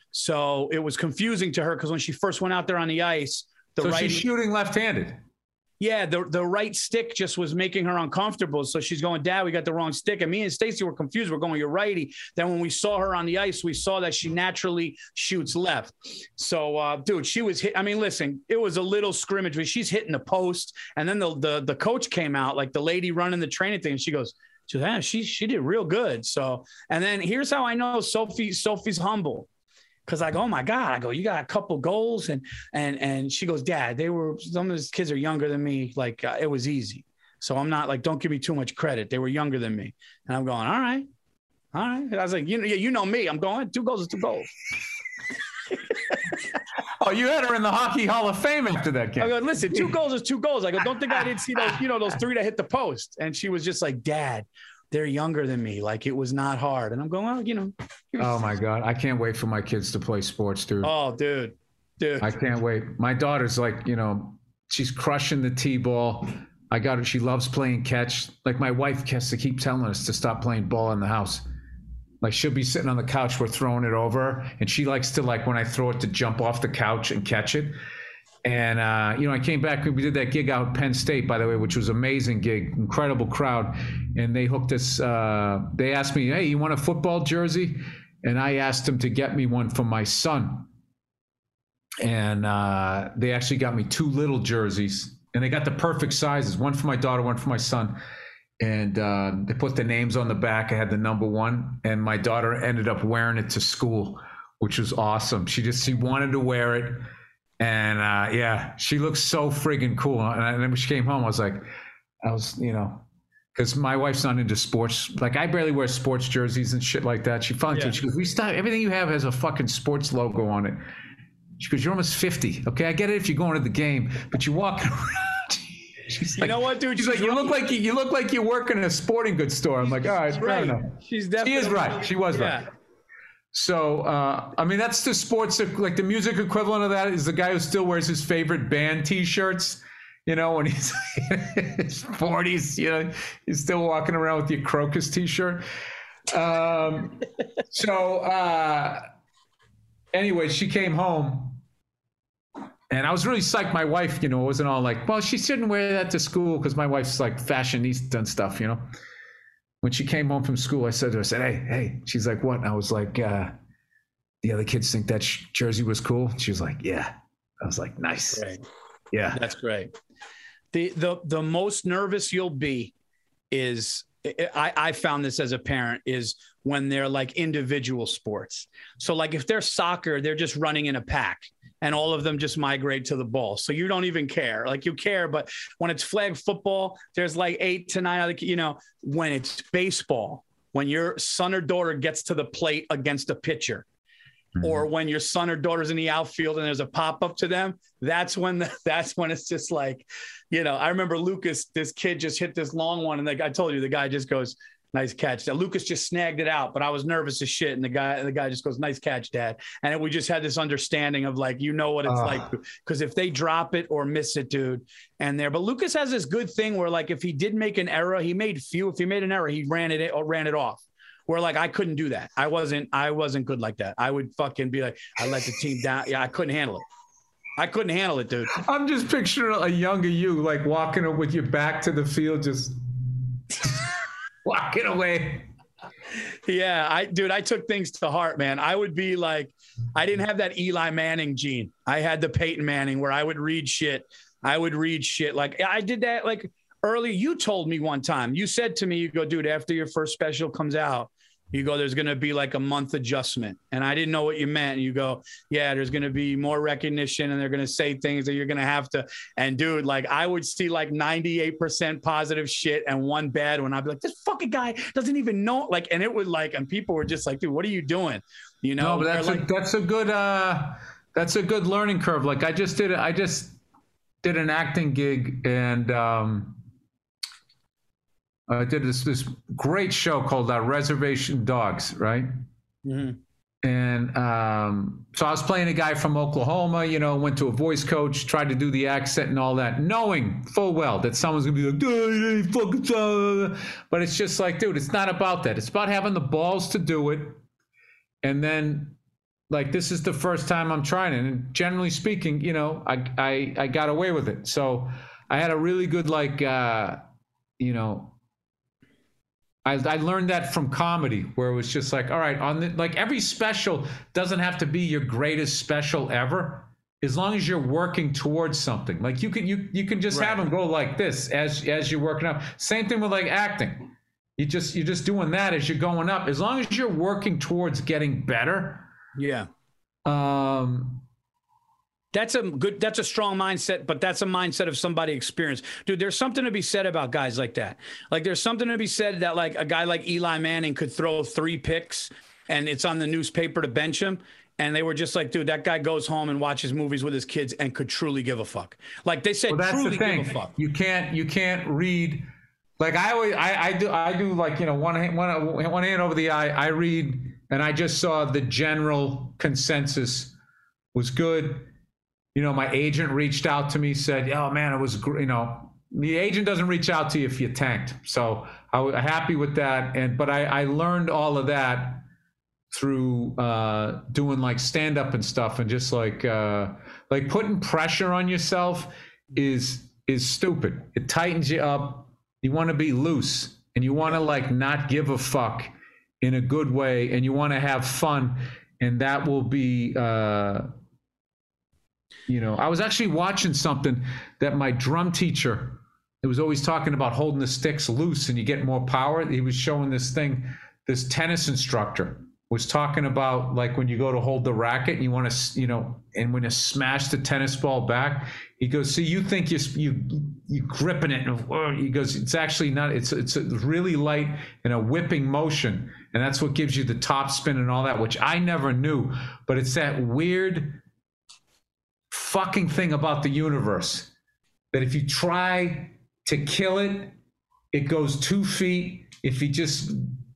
So it was confusing to her because when she first went out there on the ice, the so righty, she's shooting left-handed. Yeah, the the right stick just was making her uncomfortable. So she's going, Dad, we got the wrong stick. And me and Stacy were confused. We're going, you're righty. Then when we saw her on the ice, we saw that she naturally shoots left. So, uh, dude, she was hit. I mean, listen, it was a little scrimmage, but she's hitting the post. And then the the the coach came out, like the lady running the training thing, and she goes, she, goes, ah, she she did real good. So, and then here's how I know Sophie Sophie's humble. Cause I go, oh my God, I go, you got a couple goals. And, and, and she goes, Dad, they were, some of these kids are younger than me. Like uh, it was easy. So I'm not like, don't give me too much credit. They were younger than me. And I'm going, all right. All right. And I was like, you know, you know me, I'm going, two goals is two goals. Oh, you had her in the Hockey Hall of Fame after that game. I go, listen, two goals is two goals. I go, don't think I didn't see those, you know, those three that hit the post. And she was just like, Dad, they're younger than me. Like it was not hard. And I'm going, well, you know. Oh my God. I can't wait for my kids to play sports, dude. Oh, dude. Dude. I can't wait. My daughter's like, you know, she's crushing the T-ball. I got her. She loves playing catch. Like my wife has to keep telling us to stop playing ball in the house. Like she'll be sitting on the couch, we're throwing it over. And she likes to like, when I throw it, to jump off the couch and catch it. And, uh, you know, I came back, we did that gig out at Penn State, by the way, which was an amazing gig, incredible crowd. And they hooked us, uh, they asked me, hey, you want a football jersey? And I asked them to get me one for my son. And uh, they actually got me two little jerseys. And they got the perfect sizes, one for my daughter, one for my son. And uh, they put the names on the back. I had the number one. And my daughter ended up wearing it to school, which was awesome. She just, she wanted to wear it. And uh, yeah, she looks so friggin' cool. And, I, and then when she came home, I was like, I was, you know, because my wife's not into sports. Like I barely wear sports jerseys and shit like that. She finally, yeah. She goes, we stop. Everything you have has a fucking sports logo on it. She goes, you're almost fifty. Okay, I get it if you're going to the game, but you're walking around. She's you like, know what, dude? She's, she's like, you look like you, you look like you work in a sporting goods store. I'm like, all right, fair right. enough. She's definitely. She is right. She was yeah. right. So, uh, I mean, that's the sports, like the music equivalent of that is the guy who still wears his favorite band T-shirts, you know, when he's in his forties, you know, he's still walking around with your Crocus T-shirt. Um, so, uh, anyway, she came home and I was really psyched. My wife, you know, wasn't all like, well, she shouldn't wear that to school because my wife's like fashionista and stuff, you know. When she came home from school, I said to her, I said, hey, hey. She's like, what? And I was like, uh, the other kids think that sh- jersey was cool? She was like, yeah. I was like, nice. Great. Yeah. That's great. The, the, the most nervous you'll be is, I, I found this as a parent, is when they're like individual sports. So like if they're soccer, they're just running in a pack. And all of them just migrate to the ball. So you don't even care. Like you care, but when it's flag football, there's like eight to nine other, you know, when it's baseball, when your son or daughter gets to the plate against a pitcher Mm-hmm. Or when your son or daughter's in the outfield and there's a pop up to them, that's when the, that's when it's just like, you know, I remember Lucas, this kid just hit this long one, and like I told you, the guy just goes, "Nice catch." Now, Lucas just snagged it out, but I was nervous as shit, and the guy the guy just goes, "Nice catch, Dad." And we just had this understanding of like, you know what it's uh. like, because if they drop it or miss it, dude, and there. But Lucas has this good thing where like if he did make an error, he made few. If he made an error, he ran it or ran it off. Where like I couldn't do that. I wasn't I wasn't good like that. I would fucking be like, I let the team down. Yeah, I couldn't handle it. I couldn't handle it, dude. I'm just picturing a younger you like walking up with your back to the field, just walking away. Yeah, I dude, I took things to heart, man. I would be like, I didn't have that Eli Manning gene. I had the Peyton Manning where I would read shit. I would read shit. Like I did that like early. You told me one time, you said to me, you go, dude, after your first special comes out, you go, there's going to be like a month adjustment. And I didn't know what you meant. And you go, yeah, there's going to be more recognition and they're going to say things that you're going to have to. And dude, like I would see like ninety-eight percent positive shit and one bad one. I'd be like, this fucking guy doesn't even know. Like, and it would like, and people were just like, dude, what are you doing? You know, no, but that's, like, a, that's a good, uh, that's a good learning curve. Like I just did, I just did an acting gig and, um, I uh, did this this great show called uh, Reservation Dogs, right? Mm-hmm. And um, so I was playing a guy from Oklahoma, you know, went to a voice coach, tried to do the accent and all that, knowing full well that someone's going to be like, oh, you fucking uh. But it's just like, dude, it's not about that. It's about having the balls to do it. And then, like, this is the first time I'm trying it. And generally speaking, you know, I, I, I got away with it. So I had a really good, like, uh, you know, I, I learned that from comedy, where it was just like, all right, on the, like every special doesn't have to be your greatest special ever, as long as you're working towards something. Like you can you you can just right. have them go like this as as you're working up. Same thing with like acting. You just you're just doing that as you're going up. As long as you're working towards getting better. Yeah. Um. That's a good, that's a strong mindset, but that's a mindset of somebody experienced. Dude, there's something to be said about guys like that. Like there's something to be said that like a guy like Eli Manning could throw three picks and it's on the newspaper to bench him. And they were just like, dude, that guy goes home and watches movies with his kids and could truly give a fuck. Like they said, well, that's truly the thing. give a fuck. You can't, you can't read. Like I always, I, I do, I do like, you know, one hand, one, one hand over the eye. I read and I just saw the general consensus was good. You know, my agent reached out to me, said, oh, man, it was, you know, the agent doesn't reach out to you if you tanked. So I was happy with that. And but I, I learned all of that through uh, doing like stand up and stuff, and just like uh, like putting pressure on yourself is is stupid. It tightens you up. You want to be loose and you want to like not give a fuck in a good way, and you want to have fun. And that will be uh you know, I was actually watching something that my drum teacher, it was always talking about holding the sticks loose and you get more power. He was showing this thing, this tennis instructor was talking about like when you go to hold the racket and you want to, you know, and when you smash the tennis ball back, he goes, see, you think you're, you, you gripping it. And he goes, it's actually not, it's, it's a really light and a whipping motion. And that's what gives you the top spin and all that, which I never knew, but it's that weird fucking thing about the universe that if you try to kill it, it goes two feet. If you just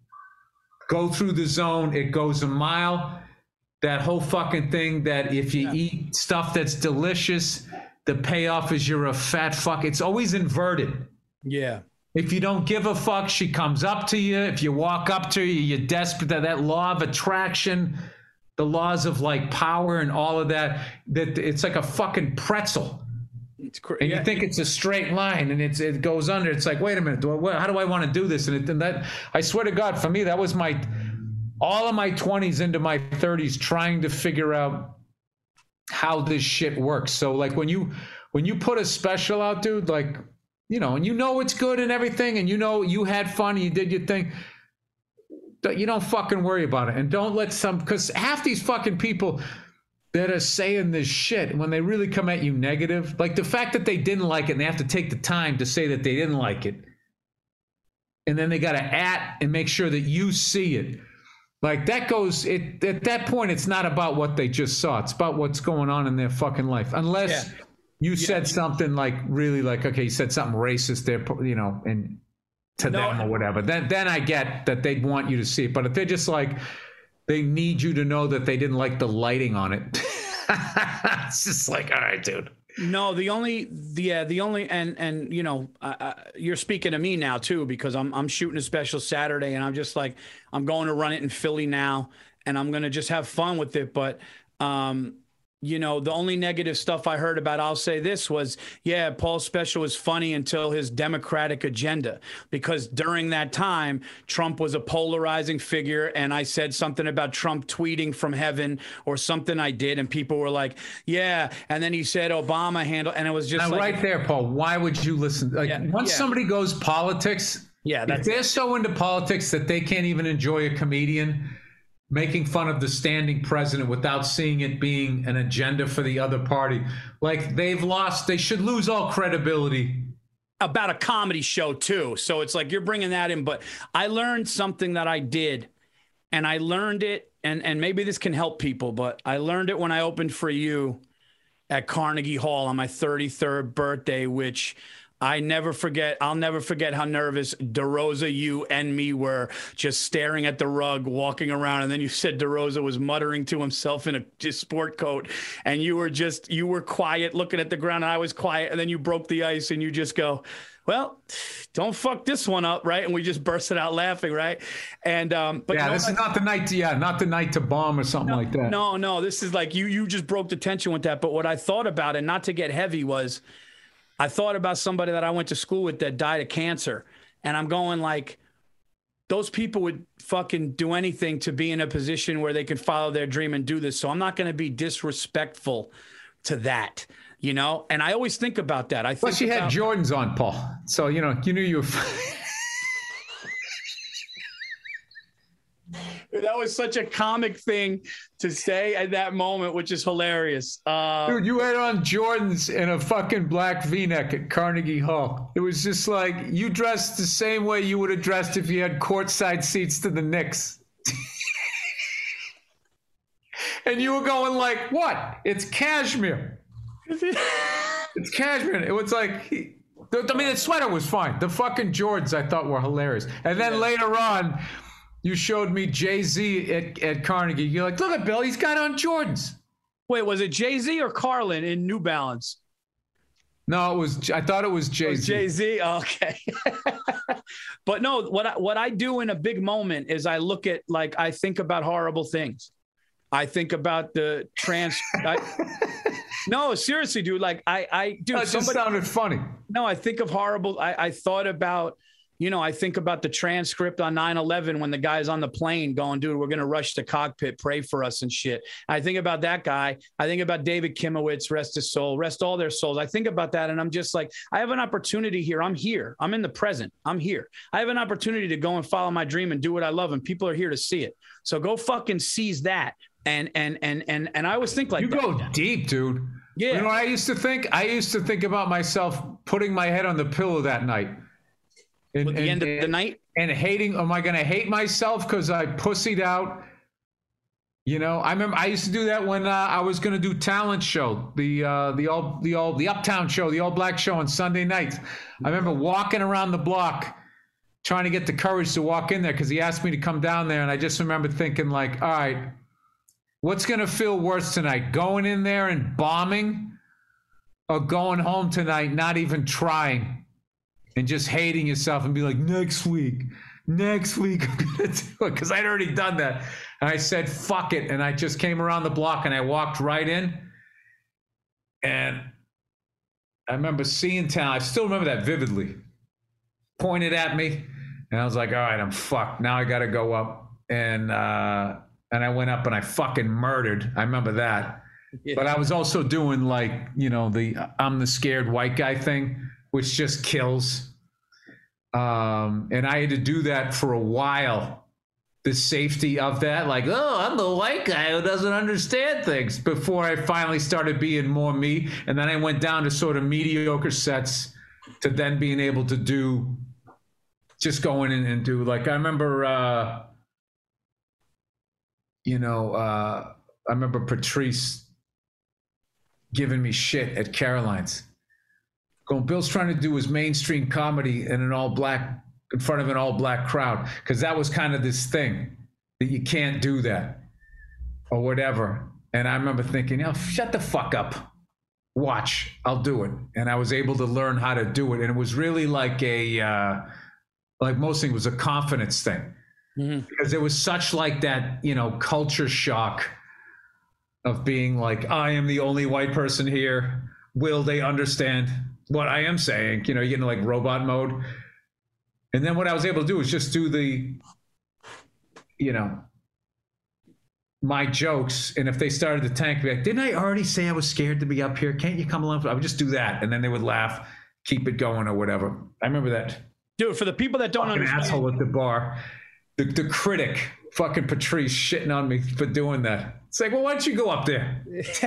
go through the zone, it goes a mile. That whole fucking thing that if you yeah. eat stuff that's delicious, the payoff is you're a fat fuck. It's always inverted. Yeah. If you don't give a fuck, she comes up to you. If you walk up to you, you're desperate. That, that law of attraction, the laws of like power and all of that, that it's like a fucking pretzel. It's cr- and yeah. you think it's a straight line and it's, it goes under. It's like, wait a minute, do I, what, how do I want to do this? And, it, and that, I swear to God, for me, that was my, all of my twenties into my thirties trying to figure out how this shit works. So like when you, when you put a special out, dude, like, you know, and you know it's good and everything, and you know you had fun and you did your thing, you don't fucking worry about it. And don't let some, because half these fucking people that are saying this shit, when they really come at you negative, like the fact that they didn't like it and they have to take the time to say that they didn't like it, and then they got to at and make sure that you see it. Like that goes, it at that point, it's not about what they just saw. It's about what's going on in their fucking life. Unless Yeah. you Yeah. said something like really like, okay, you said something racist there, you know, and to No. them or whatever. Then, then I get that they'd want you to see it. But if they're just like, they need you to know that they didn't like the lighting on it. It's just like, all right, dude. No, the only, the, yeah, the only, and and you know, uh, uh, you're speaking to me now too, because I'm I'm shooting a special Saturday, and I'm just like, I'm going to run it in Philly now, and I'm gonna just have fun with it. But, um, you know, the only negative stuff I heard about, I'll say this was, yeah, Paul's special was funny until his Democratic agenda, because during that time, Trump was a polarizing figure. And I said something about Trump tweeting from heaven or something I did. And people were like, yeah. And then he said Obama handled, and it was just Now, like, right there, Paul, why would you listen? Like, Yeah, once yeah. somebody goes politics, yeah, if that's they're so into politics that they can't even enjoy a comedian making fun of the standing president without seeing it being an agenda for the other party, like they've lost, they should lose all credibility. about a comedy show too. So it's like you're bringing that in, but I learned something that I did, and I learned it, and and maybe this can help people, but I learned it when I opened for you at Carnegie Hall on my thirty-third birthday, which I never forget. I'll never forget how nervous DeRosa, you, and me were just staring at the rug, walking around. And then you said DeRosa was muttering to himself in a just sport coat, and you were just, you were quiet looking at the ground, and I was quiet. And then you broke the ice, and you just go, well, don't fuck this one up, right? And we just bursted out laughing, right? And um, but Yeah, you know, this is not the night to, yeah, not the night to bomb or something like that. no, no, this is like you, you just broke the tension with that. But what I thought about, and not to get heavy, was I thought about somebody that I went to school with that died of cancer. And I'm going like, those people would fucking do anything to be in a position where they could follow their dream and do this. So I'm not going to be disrespectful to that, you know? And I always think about that. I think Plus, you had about, Jordans on, Paul. So, you know, you knew you were. that was such a comic thing to say at that moment, which is hilarious. Uh, Dude, you had on Jordans and a fucking black V-neck at Carnegie Hall. It was just like you dressed the same way you would have dressed if you had courtside seats to the Knicks. And you were going like, what? It's cashmere. It's cashmere. It was like, I mean, the sweater was fine. The fucking Jordans I thought were hilarious. And then Yeah. later on, you showed me Jay-Z at, at Carnegie. You're like, look at Bill, he's got on Jordans. Wait, was it Jay-Z or Carlin in New Balance? No, it was, I thought it was Jay-Z. Jay-Z, okay. But no, what I, what I do in a big moment is I look at, like, I think about horrible things. I think about the trans. I, no, seriously, dude. Like, I, I, dude, That just somebody, sounded funny. no, I think of horrible. I, I thought about, you know, I think about the transcript on nine eleven when the guy's on the plane going, dude, we're going to rush the cockpit, pray for us and shit. I think about that guy. I think about David Kimowitz, rest his soul, rest all their souls. I think about that, and I'm just like, I have an opportunity here. I'm here. I'm in the present. I'm here. I have an opportunity to go and follow my dream and do what I love, and people are here to see it. So go fucking seize that. And and and and and I always think like You that. go deep, dude. Yeah. You know what I used to think? I used to think about myself putting my head on the pillow that night. And, At the end of the night? And hating, am I going to hate myself because I pussied out? You know, I remember I used to do that when uh, I was going to do talent show, the uh, the all the all the Uptown show, the All Black show on Sunday nights. I remember walking around the block trying to get the courage to walk in there because he asked me to come down there, and I just remember thinking like, all right, what's going to feel worse tonight, going in there and bombing, or going home tonight not even trying and just hating yourself and be like, next week, next week I'm going to do it, because I'd already done that. And I said, fuck it. And I just came around the block and I walked right in. And I remember seeing town. I still remember that vividly. Pointed at me. And I was like, all right, I'm fucked. Now I got to go up. And, uh, and I went up and I fucking murdered. I remember that. Yeah. But I was also doing like, you know, the I'm the scared white guy thing, which just kills. Um, and I had to do that for a while. The safety of that, like, oh, I'm the white guy who doesn't understand things, before I finally started being more me. And then I went down to sort of mediocre sets to then being able to do, just going in and do, like, I remember uh, you know, uh, I remember Patrice giving me shit at Caroline's. Going, Bill's trying to do his mainstream comedy in an all black, in front of an all black crowd. Because that was kind of this thing that you can't do that or whatever. And I remember thinking, oh, shut the fuck up. Watch, I'll do it. And I was able to learn how to do it. And it was really like a, uh, like most things, it was a confidence thing. Mm-hmm. Because there was such like that, you know, culture shock of being like, I am the only white person here. Will they understand what I am saying? You know, you get into like robot mode. And then what I was able to do was just do the, you know, my jokes. And if they started to tank, be like, didn't I already say I was scared to be up here? Can't you come along? I would just do that. And then they would laugh, keep it going or whatever. I remember that. Dude, for the people that don't fucking understand. Asshole at the bar. The, the critic, fucking Patrice, shitting on me for doing that. It's like, well, why don't you go up there?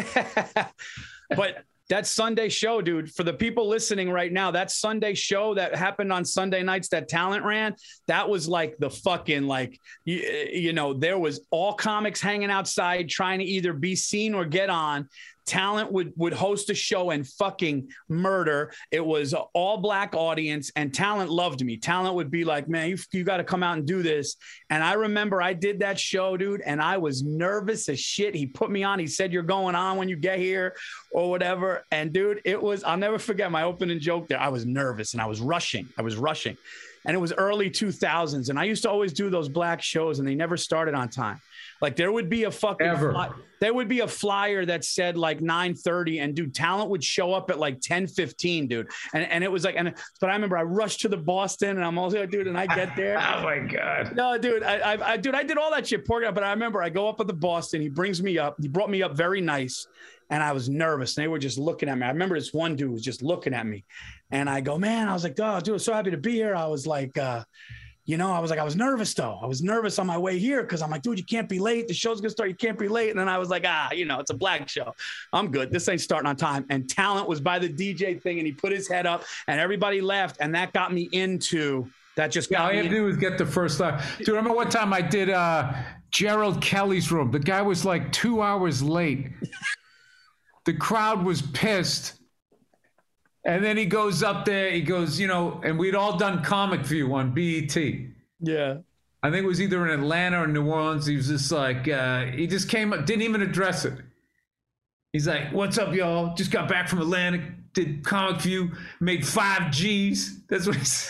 But that Sunday show, dude, for the people listening right now, that Sunday show that happened on Sunday nights that Talent ran, that was like the fucking, like, you, you know, there was all comics hanging outside trying to either be seen or get on. Talent would, would host a show and fucking murder. It was an all black audience and Talent loved me. Talent would be like, man, you, you got to come out and do this. And I remember I did that show, dude, and I was nervous as shit. He put me on. He said, you're going on when you get here or whatever. And dude, it was, I'll never forget my opening joke there. I was nervous and I was rushing. I was rushing. And it was early two thousands. And I used to always do those black shows and they never started on time. Like there would be a fucking, fly, there would be a flyer that said like nine thirty and dude, Talent would show up at like ten fifteen, dude. And and it was like, and but I remember I rushed to the Boston and I'm also like, dude, and I get there. Oh my God. No, dude, I, I, I, dude, I did all that shit, poor guy. But I remember I go up at the Boston, he brings me up, he brought me up very nice. And I was nervous and they were just looking at me. I remember this one dude was just looking at me and I go, man, I was like, oh, dude, I'm so happy to be here. I was like, uh, you know, I was like, I was nervous though. I was nervous on my way here because I'm like, dude, you can't be late. The show's gonna start. You can't be late. And then I was like, ah, you know, it's a black show. I'm good. This ain't starting on time. And Talent was by the D J thing and he put his head up and everybody laughed. And that got me into that. Just got yeah, all you me had to do was get the first laugh. Dude, remember one time I did uh, Gerald Kelly's room. The guy was like two hours late. The crowd was pissed. And then he goes up there, he goes, you know, and we'd all done Comic View on B E T. Yeah. I think it was either in Atlanta or New Orleans. He was just like, uh, he just came up, didn't even address it. He's like, what's up, y'all? Just got back from Atlanta, did Comic View, made five G's. That's what he said.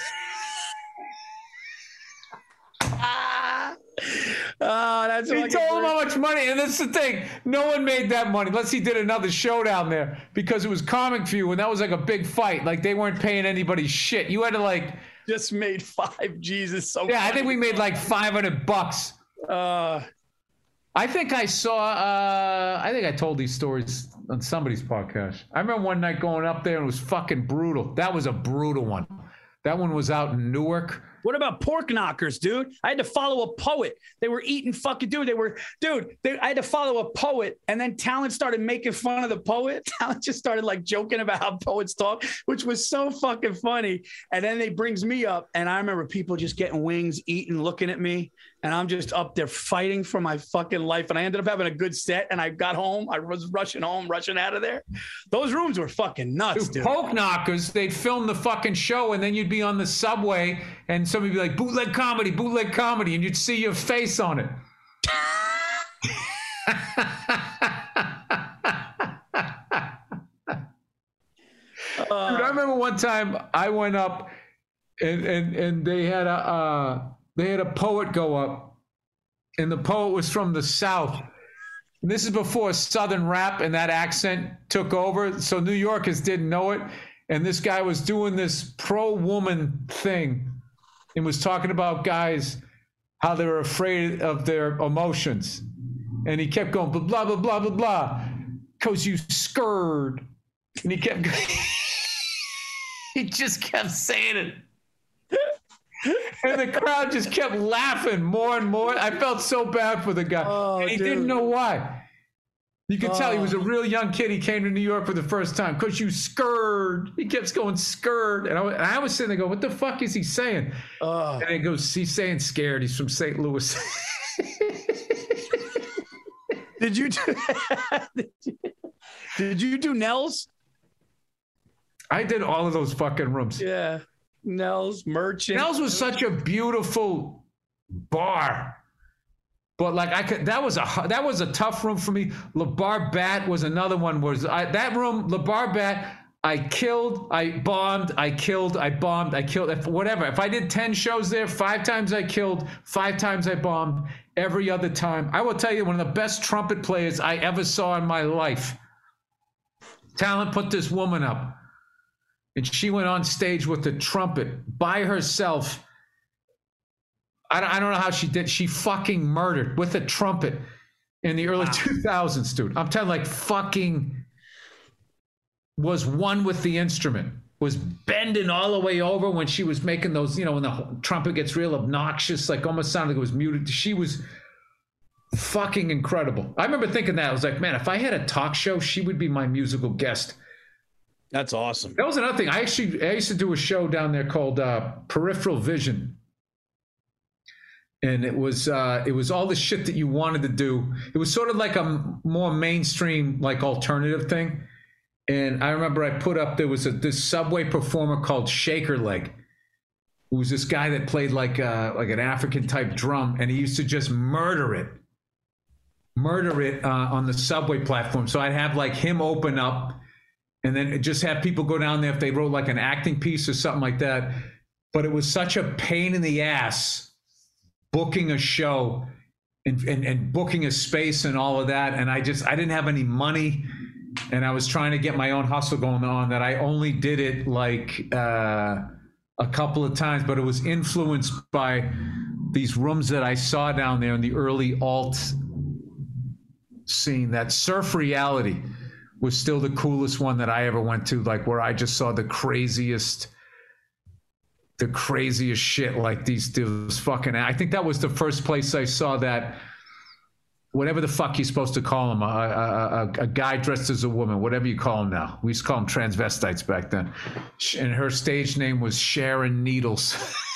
Oh, that's he told him how much money, and that's the thing. No one made that money unless he did another show down there because it was Comic View, and that was like a big fight. Like they weren't paying anybody shit. You had to like just made five G's. Is so yeah. funny. I think we made like five hundred bucks. Uh, I think I saw. Uh, I think I told these stories on somebody's podcast. I remember one night going up there and it was fucking brutal. That was a brutal one. That one was out in Newark. What about pork knockers, dude? I had to follow a poet. They were eating fucking, dude. They were, dude, they, I had to follow a poet. And then Talent started making fun of the poet. Talent just started like joking about how poets talk, which was so fucking funny. And then they brings me up. And I remember people just getting wings, eating, looking at me. And I'm just up there fighting for my fucking life. And I ended up having a good set. And I got home. I was rushing home, rushing out of there. Those rooms were fucking nuts, dude. dude. Poke knockers, they'd film the fucking show. And then you'd be on the subway and somebody'd be like, bootleg comedy, bootleg comedy. And you'd see your face on it. Dude, I remember one time I went up and, and, and they had a... Uh, They had a poet go up, and the poet was from the South. And this is before Southern rap and that accent took over, so New Yorkers didn't know it. And this guy was doing this pro-woman thing and was talking about guys, how they were afraid of their emotions. And he kept going, blah, blah, blah, blah, blah, blah, because you scared. And he kept he just kept saying it. And the crowd just kept laughing more and more. I felt so bad for the guy. Oh, and he dude. didn't know why. You could oh. tell he was a real young kid. He came to New York for the first time. Because you scared. He kept going scared. And I, and I was sitting there going, what the fuck is he saying? Oh. And he goes, he's saying scared. He's from Saint Louis. Did you do, did you, did you do Nels? I did all of those fucking rooms. Yeah. Nels, Merchant. Nels was such a beautiful bar. But like I could, that was a that was a tough room for me. Le Bar Bat was another one. Was I, that room? Le Bar Bat. I killed. I bombed. I killed. I bombed. I killed. If, whatever. If I did ten shows there, five times I killed. Five times I bombed. Every other time, I will tell you, one of the best trumpet players I ever saw in my life. Talent put this woman up, and she went on stage with the trumpet by herself. I don't, I don't know how she did. She fucking murdered with a trumpet in the early wow. two thousands, dude. I'm telling you, like fucking was one with the instrument, was bending all the way over when she was making those, you know, when the trumpet gets real obnoxious, like almost sounded like it was muted. She was fucking incredible. I remember thinking that. I was like, man, if I had a talk show, she would be my musical guest. That's awesome. That was another thing. I actually, I used to do a show down there called uh, Peripheral Vision. And it was uh, it was all the shit that you wanted to do. It was sort of like a more mainstream, like alternative thing. And I remember I put up, there was a, this Subway performer called Shaker Leg, who was this guy that played like uh, like an African type drum, and he used to just murder it, murder it uh, on the Subway platform. So I'd have like him open up, and then just have people go down there if they wrote like an acting piece or something like that. But it was such a pain in the ass booking a show and, and, and booking a space and all of that. And I just, I didn't have any money, and I was trying to get my own hustle going on, that I only did it like uh, a couple of times, but it was influenced by these rooms that I saw down there in the early alt scene. That Surf Reality was still the coolest one that I ever went to, like where I just saw the craziest the craziest shit, like these dudes fucking, I think that was the first place I saw that, whatever the fuck you're supposed to call him, a, a, a, a guy dressed as a woman, whatever you call him now. We used to call them transvestites back then. And her stage name was Sharon Needles.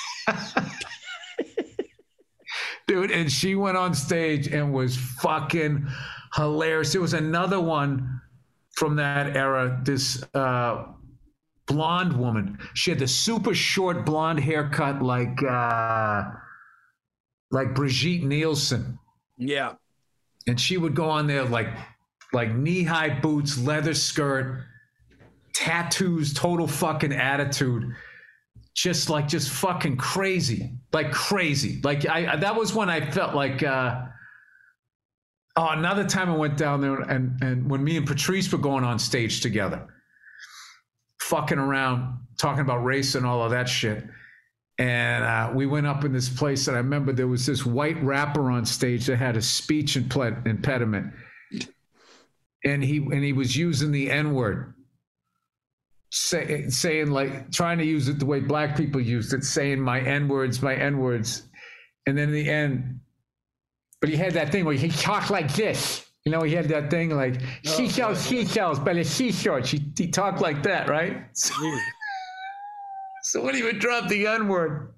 Dude, and she went on stage and was fucking hilarious. There was another one from that era, this uh, blonde woman. She had the super short blonde haircut, like uh, like Brigitte Nielsen. Yeah, and she would go on there like like knee-high boots, leather skirt, tattoos, total fucking attitude, just like just fucking crazy, like crazy. Like I that was when I felt like. Uh, oh, another time I went down there, and and when me and Patrice were going on stage together, fucking around, talking about race and all of that shit. And uh, we went up in this place, and I remember there was this white rapper on stage that had a speech impl- impediment. And he and he was using the N-word, say, saying like, trying to use it the way black people used it, saying my N-words, my N-words. And then in the end, but he had that thing where he talked like this. You know, he had that thing like, oh, she sells, she sells, but it's she short. He, he talked like that, right? So, so when he would drop the N-word,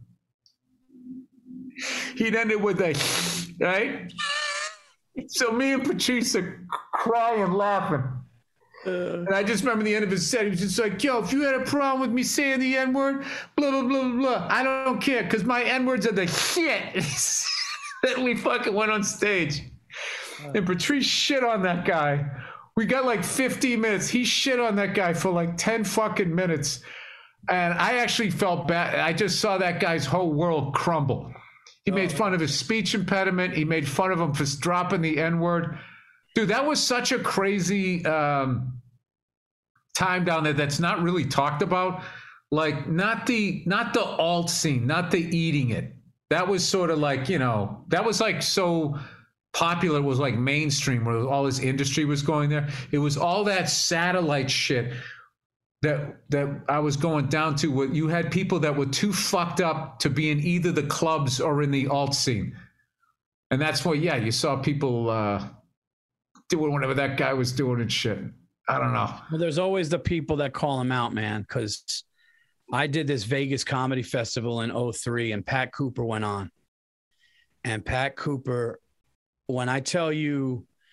he'd end it with a, right? So me and Patrice are crying, laughing. Uh, and I just remember the end of his set. He was just like, yo, if you had a problem with me saying the N-word, blah, blah, blah, blah, blah, I don't care, because my N-words are the shit. That we fucking went on stage. And Patrice shit on that guy. We got like fifteen minutes. He shit on that guy for like ten fucking minutes. And I actually felt bad. I just saw that guy's whole world crumble. He oh. made fun of his speech impediment. He made fun of him for dropping the N-word. Dude, that was such a crazy um, time down there that's not really talked about. Like, not the not the alt scene, not the eating it. That was sort of like, you know, that was like so popular, it was like mainstream, where all this industry was going there. It was all that satellite shit that that I was going down to. Where you had people that were too fucked up to be in either the clubs or in the alt scene. And that's why, yeah, you saw people uh, doing whatever that guy was doing and shit. I don't know. Well, there's always the people that call him out, man, because I did this Vegas Comedy Festival in oh three, and Pat Cooper went on. And Pat Cooper, when I tell you,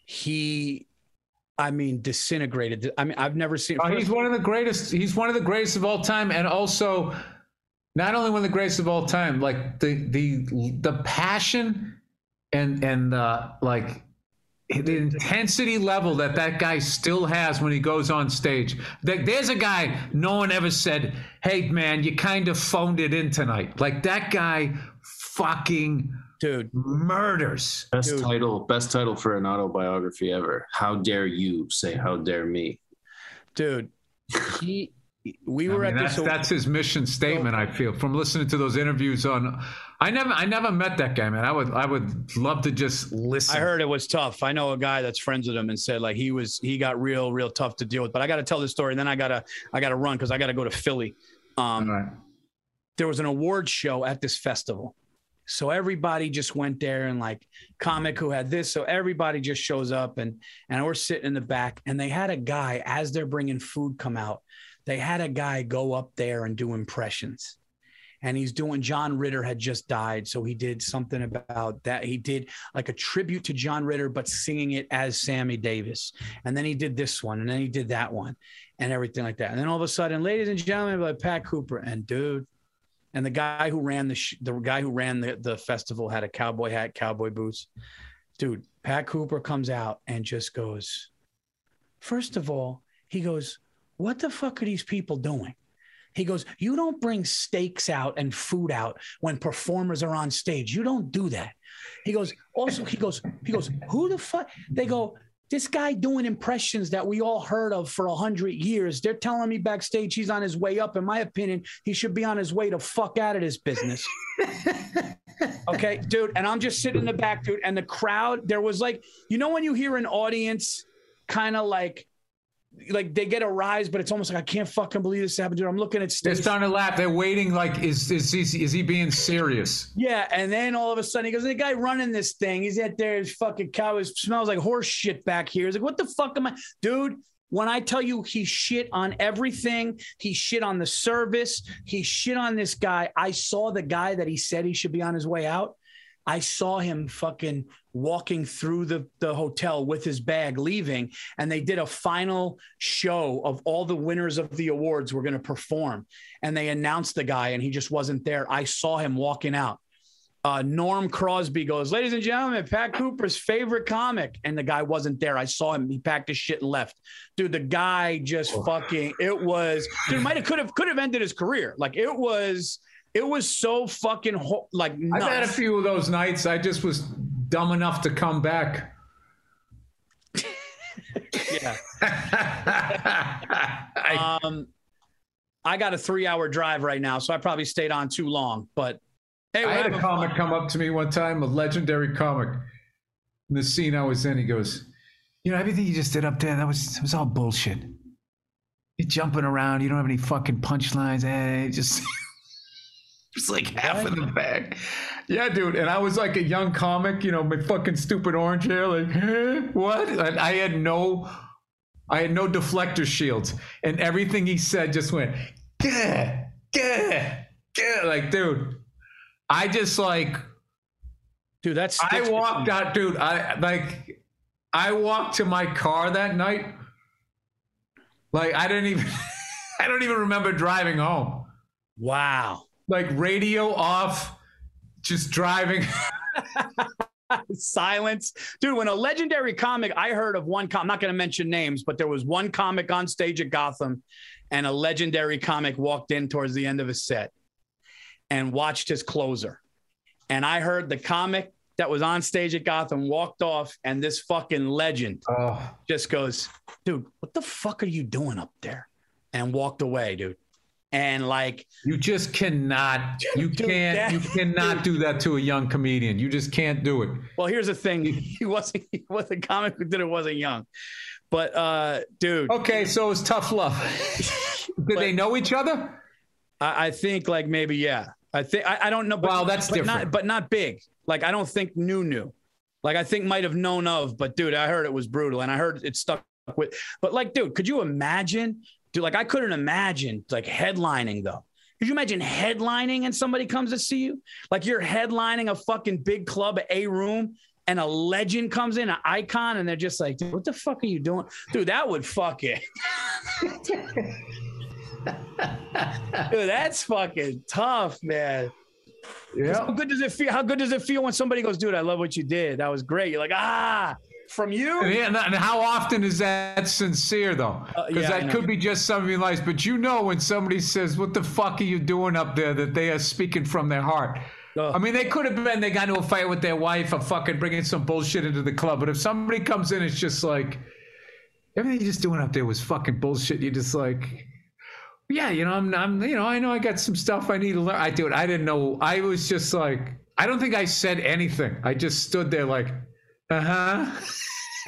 he, I mean, disintegrated. I mean, I've never seen. Oh, he's one of the greatest. He's one of the greatest of all time, and also not only one of the greatest of all time. Like the the the passion and and uh, like the intensity level that that guy still has when he goes on stage. There's a guy no one ever said, "Hey man, you kind of phoned it in tonight." Like that guy, fucking. Dude, murders. Best Dude. title, best title for an autobiography ever. How dare you say how dare me? Dude, he we I were mean, at that's, this that's his mission statement, I feel, from listening to those interviews on I never I never met that guy, man. I would I would love to just listen. I heard it was tough. I know a guy that's friends with him and said like he was he got real, real tough to deal with. But I gotta tell this story and then I gotta I gotta run because I gotta go to Philly. Um All right. There was an award show at this festival. So everybody just went there and like comic who had this. So everybody just shows up and, and we're sitting in the back and they had a guy as they're bringing food come out. They had a guy go up there and do impressions and he's doing John Ritter had just died. So he did something about that. He did like a tribute to John Ritter, but singing it as Sammy Davis. And then he did this one and then he did that one and everything like that. And then all of a sudden, ladies and gentlemen, like Pat Cooper and dude, and the guy who ran the sh- the guy who ran the, the festival had a cowboy hat, cowboy boots. Dude, Pat Cooper comes out and just goes, first of all, he goes, what the fuck are these people doing? He goes, you don't bring steaks out and food out when performers are on stage. You don't do that. He goes, also, he goes, he goes, who the fuck? They go, this guy doing impressions that we all heard of for a hundred years. They're telling me backstage he's on his way up. In my opinion, he should be on his way to fuck out of this business. Okay, dude. And I'm just sitting in the back, dude. And the crowd, there was like, you know, when you hear an audience kind of like, like they get a rise, but it's almost like, I can't fucking believe this happened, dude. I'm looking at stage. They're starting to laugh. They're waiting like, is, is, he, is he being serious? Yeah, and then all of a sudden he goes, the guy running this thing, he's out there, his fucking cow, it smells like horse shit back here. He's like, what the fuck am I? Dude, when I tell you he shit on everything, he shit on the service, he shit on this guy. I saw the guy that he said he should be on his way out. I saw him fucking walking through the, the hotel with his bag leaving, and they did a final show of all the winners of the awards were going to perform, and they announced the guy, and he just wasn't there. I saw him walking out. Uh, Norm Crosby goes, ladies and gentlemen, Pat Cooper's favorite comic, and the guy wasn't there. I saw him. He packed his shit and left. Dude, the guy just fucking, it was, dude, might have, could have, could have ended his career. Like it was... It was so fucking ho- like nuts. I've had a few of those nights. I just was dumb enough to come back. Yeah. um, I got a three-hour drive right now, so I probably stayed on too long. But hey, I had a comic fun. come up to me one time, a legendary comic. In the scene I was in, he goes, "You know, everything you just did up there, that was that was all bullshit. You're jumping around. You don't have any fucking punchlines. Eh, just." It's like half in the bag. Yeah, dude. And I was like a young comic, you know, my fucking stupid orange hair, like, eh, what? And I had no, I had no deflector shields. And everything he said just went, gah, gah, gah. Like, dude, I just like, dude, that's, I walked out, dude. I like, I walked to my car that night. Like, I didn't even, I don't even remember driving home. Wow. Like radio off, just driving. Silence. Dude, when a legendary comic, I heard of one comic, I'm not going to mention names, but there was one comic on stage at Gotham, and a legendary comic walked in towards the end of his set and watched his closer. And I heard the comic that was on stage at Gotham walked off, and this fucking legend Oh. just goes, dude, what the fuck are you doing up there? And walked away, dude. And like, You just cannot, you Dude, can't, that- you cannot do that to a young comedian. You just can't do it. well, here's the thing. He wasn't, he was a comic who did it wasn't young. But, uh, dude. Okay, so it's tough love. Did But- they know each other? I, I think like maybe, yeah. I think, I, I don't know. But, Well, that's but different. Not, but not big. Like, I don't think knew, knew. Like, I think might have known of, but dude, I heard it was brutal and I heard it stuck with, but like, dude, could you imagine? Dude, like I couldn't imagine like headlining though. Could you imagine headlining and somebody comes to see you? Like you're headlining a fucking big club, A room, and a legend comes in, an icon, and they're just like, dude, what the fuck are you doing? Dude, that would fuck it. Dude, that's fucking tough, man. Yeah. How good does it feel? How good does it feel when somebody goes, dude, I love what you did. That was great. You're like, ah, from you? Yeah, and how often is that sincere, though? Because uh, yeah, that could be just something nice. But you know when somebody says, what the fuck are you doing up there, that they are speaking from their heart. Uh, I mean, they could have been, they got into a fight with their wife or fucking bringing some bullshit into the club. But if somebody comes in, it's just like, everything you're just doing up there was fucking bullshit. You're just like... Yeah, you know, I'm, I'm, you know, I know I got some stuff I need to learn. I do it. I didn't know. I was just like, I don't think I said anything. I just stood there like, uh huh.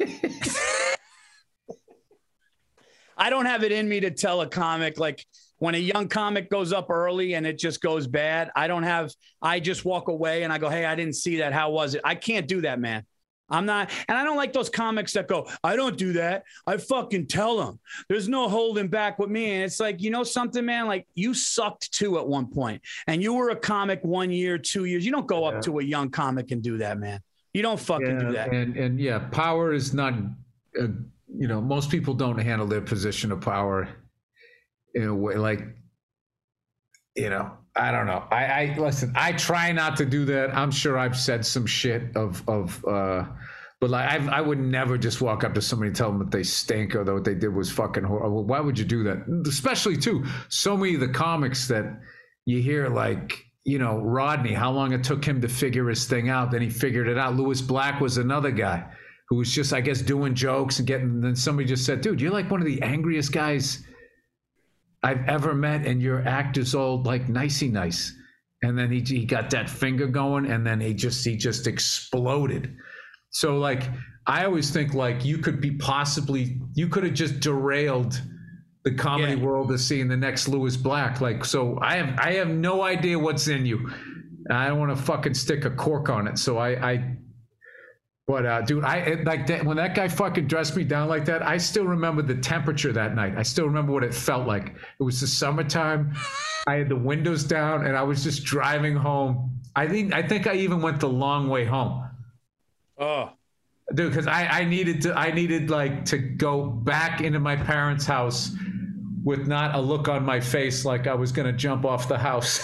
I don't have it in me to tell a comic like when a young comic goes up early and it just goes bad. I don't have. I just walk away and I go, hey, I didn't see that. How was it? I can't do that, man. I'm not, and I don't like those comics that go, I don't do that. I fucking tell them. There's no holding back with me. And it's like, you know something, man? Like you sucked too at one point, and you were a comic one year, two years. You don't go yeah. up to a young comic and do that, man. You don't fucking yeah, do that. And and yeah, power is not, uh, you know, most people don't handle their position of power in a way like, you know. I don't know. I, I listen. I try not to do that. I'm sure I've said some shit of of, uh, but like I've, I would never just walk up to somebody and tell them that they stink or that what they did was fucking horrible. Why would you do that? Especially too, so many of the comics that you hear, like you know Rodney, how long it took him to figure his thing out. Then he figured it out. Lewis Black was another guy who was just, I guess, doing jokes and getting. And then somebody just said, "Dude, you're like one of the angriest guys I've ever met, and your act is all like nicey nice." And then he he got that finger going, and then he just he just exploded. So like I always think like you could be possibly you could have just derailed the comedy yeah. world to seeing the next Lewis Black. Like so I have I have no idea what's in you. I don't want to fucking stick a cork on it. So I I But uh, dude, I like that when that guy fucking dressed me down like that. I still remember the temperature that night. I still remember what it felt like. It was the summertime. I had the windows down, and I was just driving home. I think I think I even went the long way home. Oh, dude, because I, I needed to. I needed like to go back into my parents' house with not a look on my face like I was gonna jump off the house.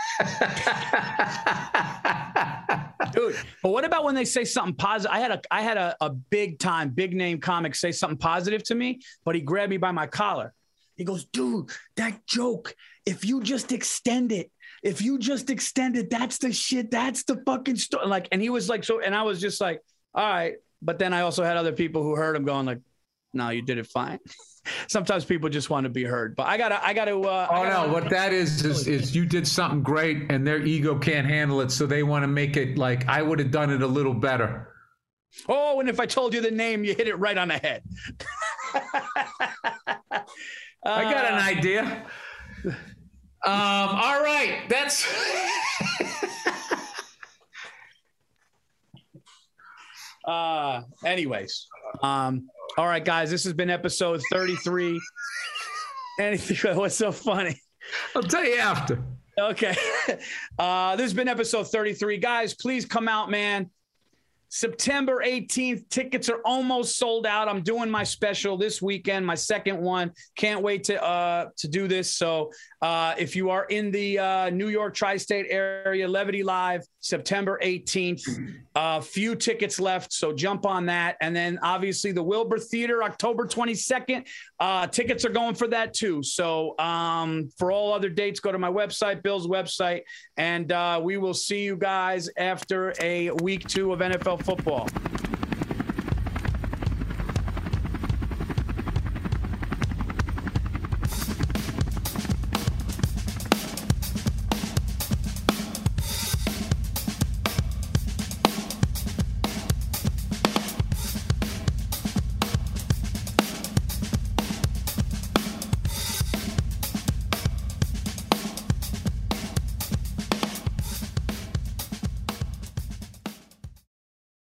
Dude, but what about when they say something positive? I had a I had a, a big time, big name comic say something positive to me, but he grabbed me by my collar. He goes, dude, that joke, if you just extend it, if you just extend it, that's the shit, that's the fucking story. Like, and he was like, so, and I was just like, all right. But then I also had other people who heard him going like, no, you did it fine. Sometimes people just want to be heard, but I gotta, I gotta. Uh, oh I gotta, no, what that is is is you did something great, and their ego can't handle it, so they want to make it like I would have done it a little better. Oh, and if I told you the name, you hit it right on the head. uh, I got an idea. Um, all right, that's. uh, anyways, um. All right, guys, this has been episode thirty-three. Anything? What's so funny? I'll tell you after. Okay. Uh, this has been episode thirty-three. Guys, please come out, man. September eighteenth, tickets are almost sold out. I'm doing my special this weekend, my second one. Can't wait to uh, to do this. So uh, if you are in the uh, New York tri-state area, Levity Live, September eighteenth. Uh, few tickets left, so jump on that. And then obviously the Wilbur Theater, October twenty-second. Uh, tickets are going for that too. So um, for all other dates, go to my website, Bill's website, and uh, we will see you guys after a week two of N F L football.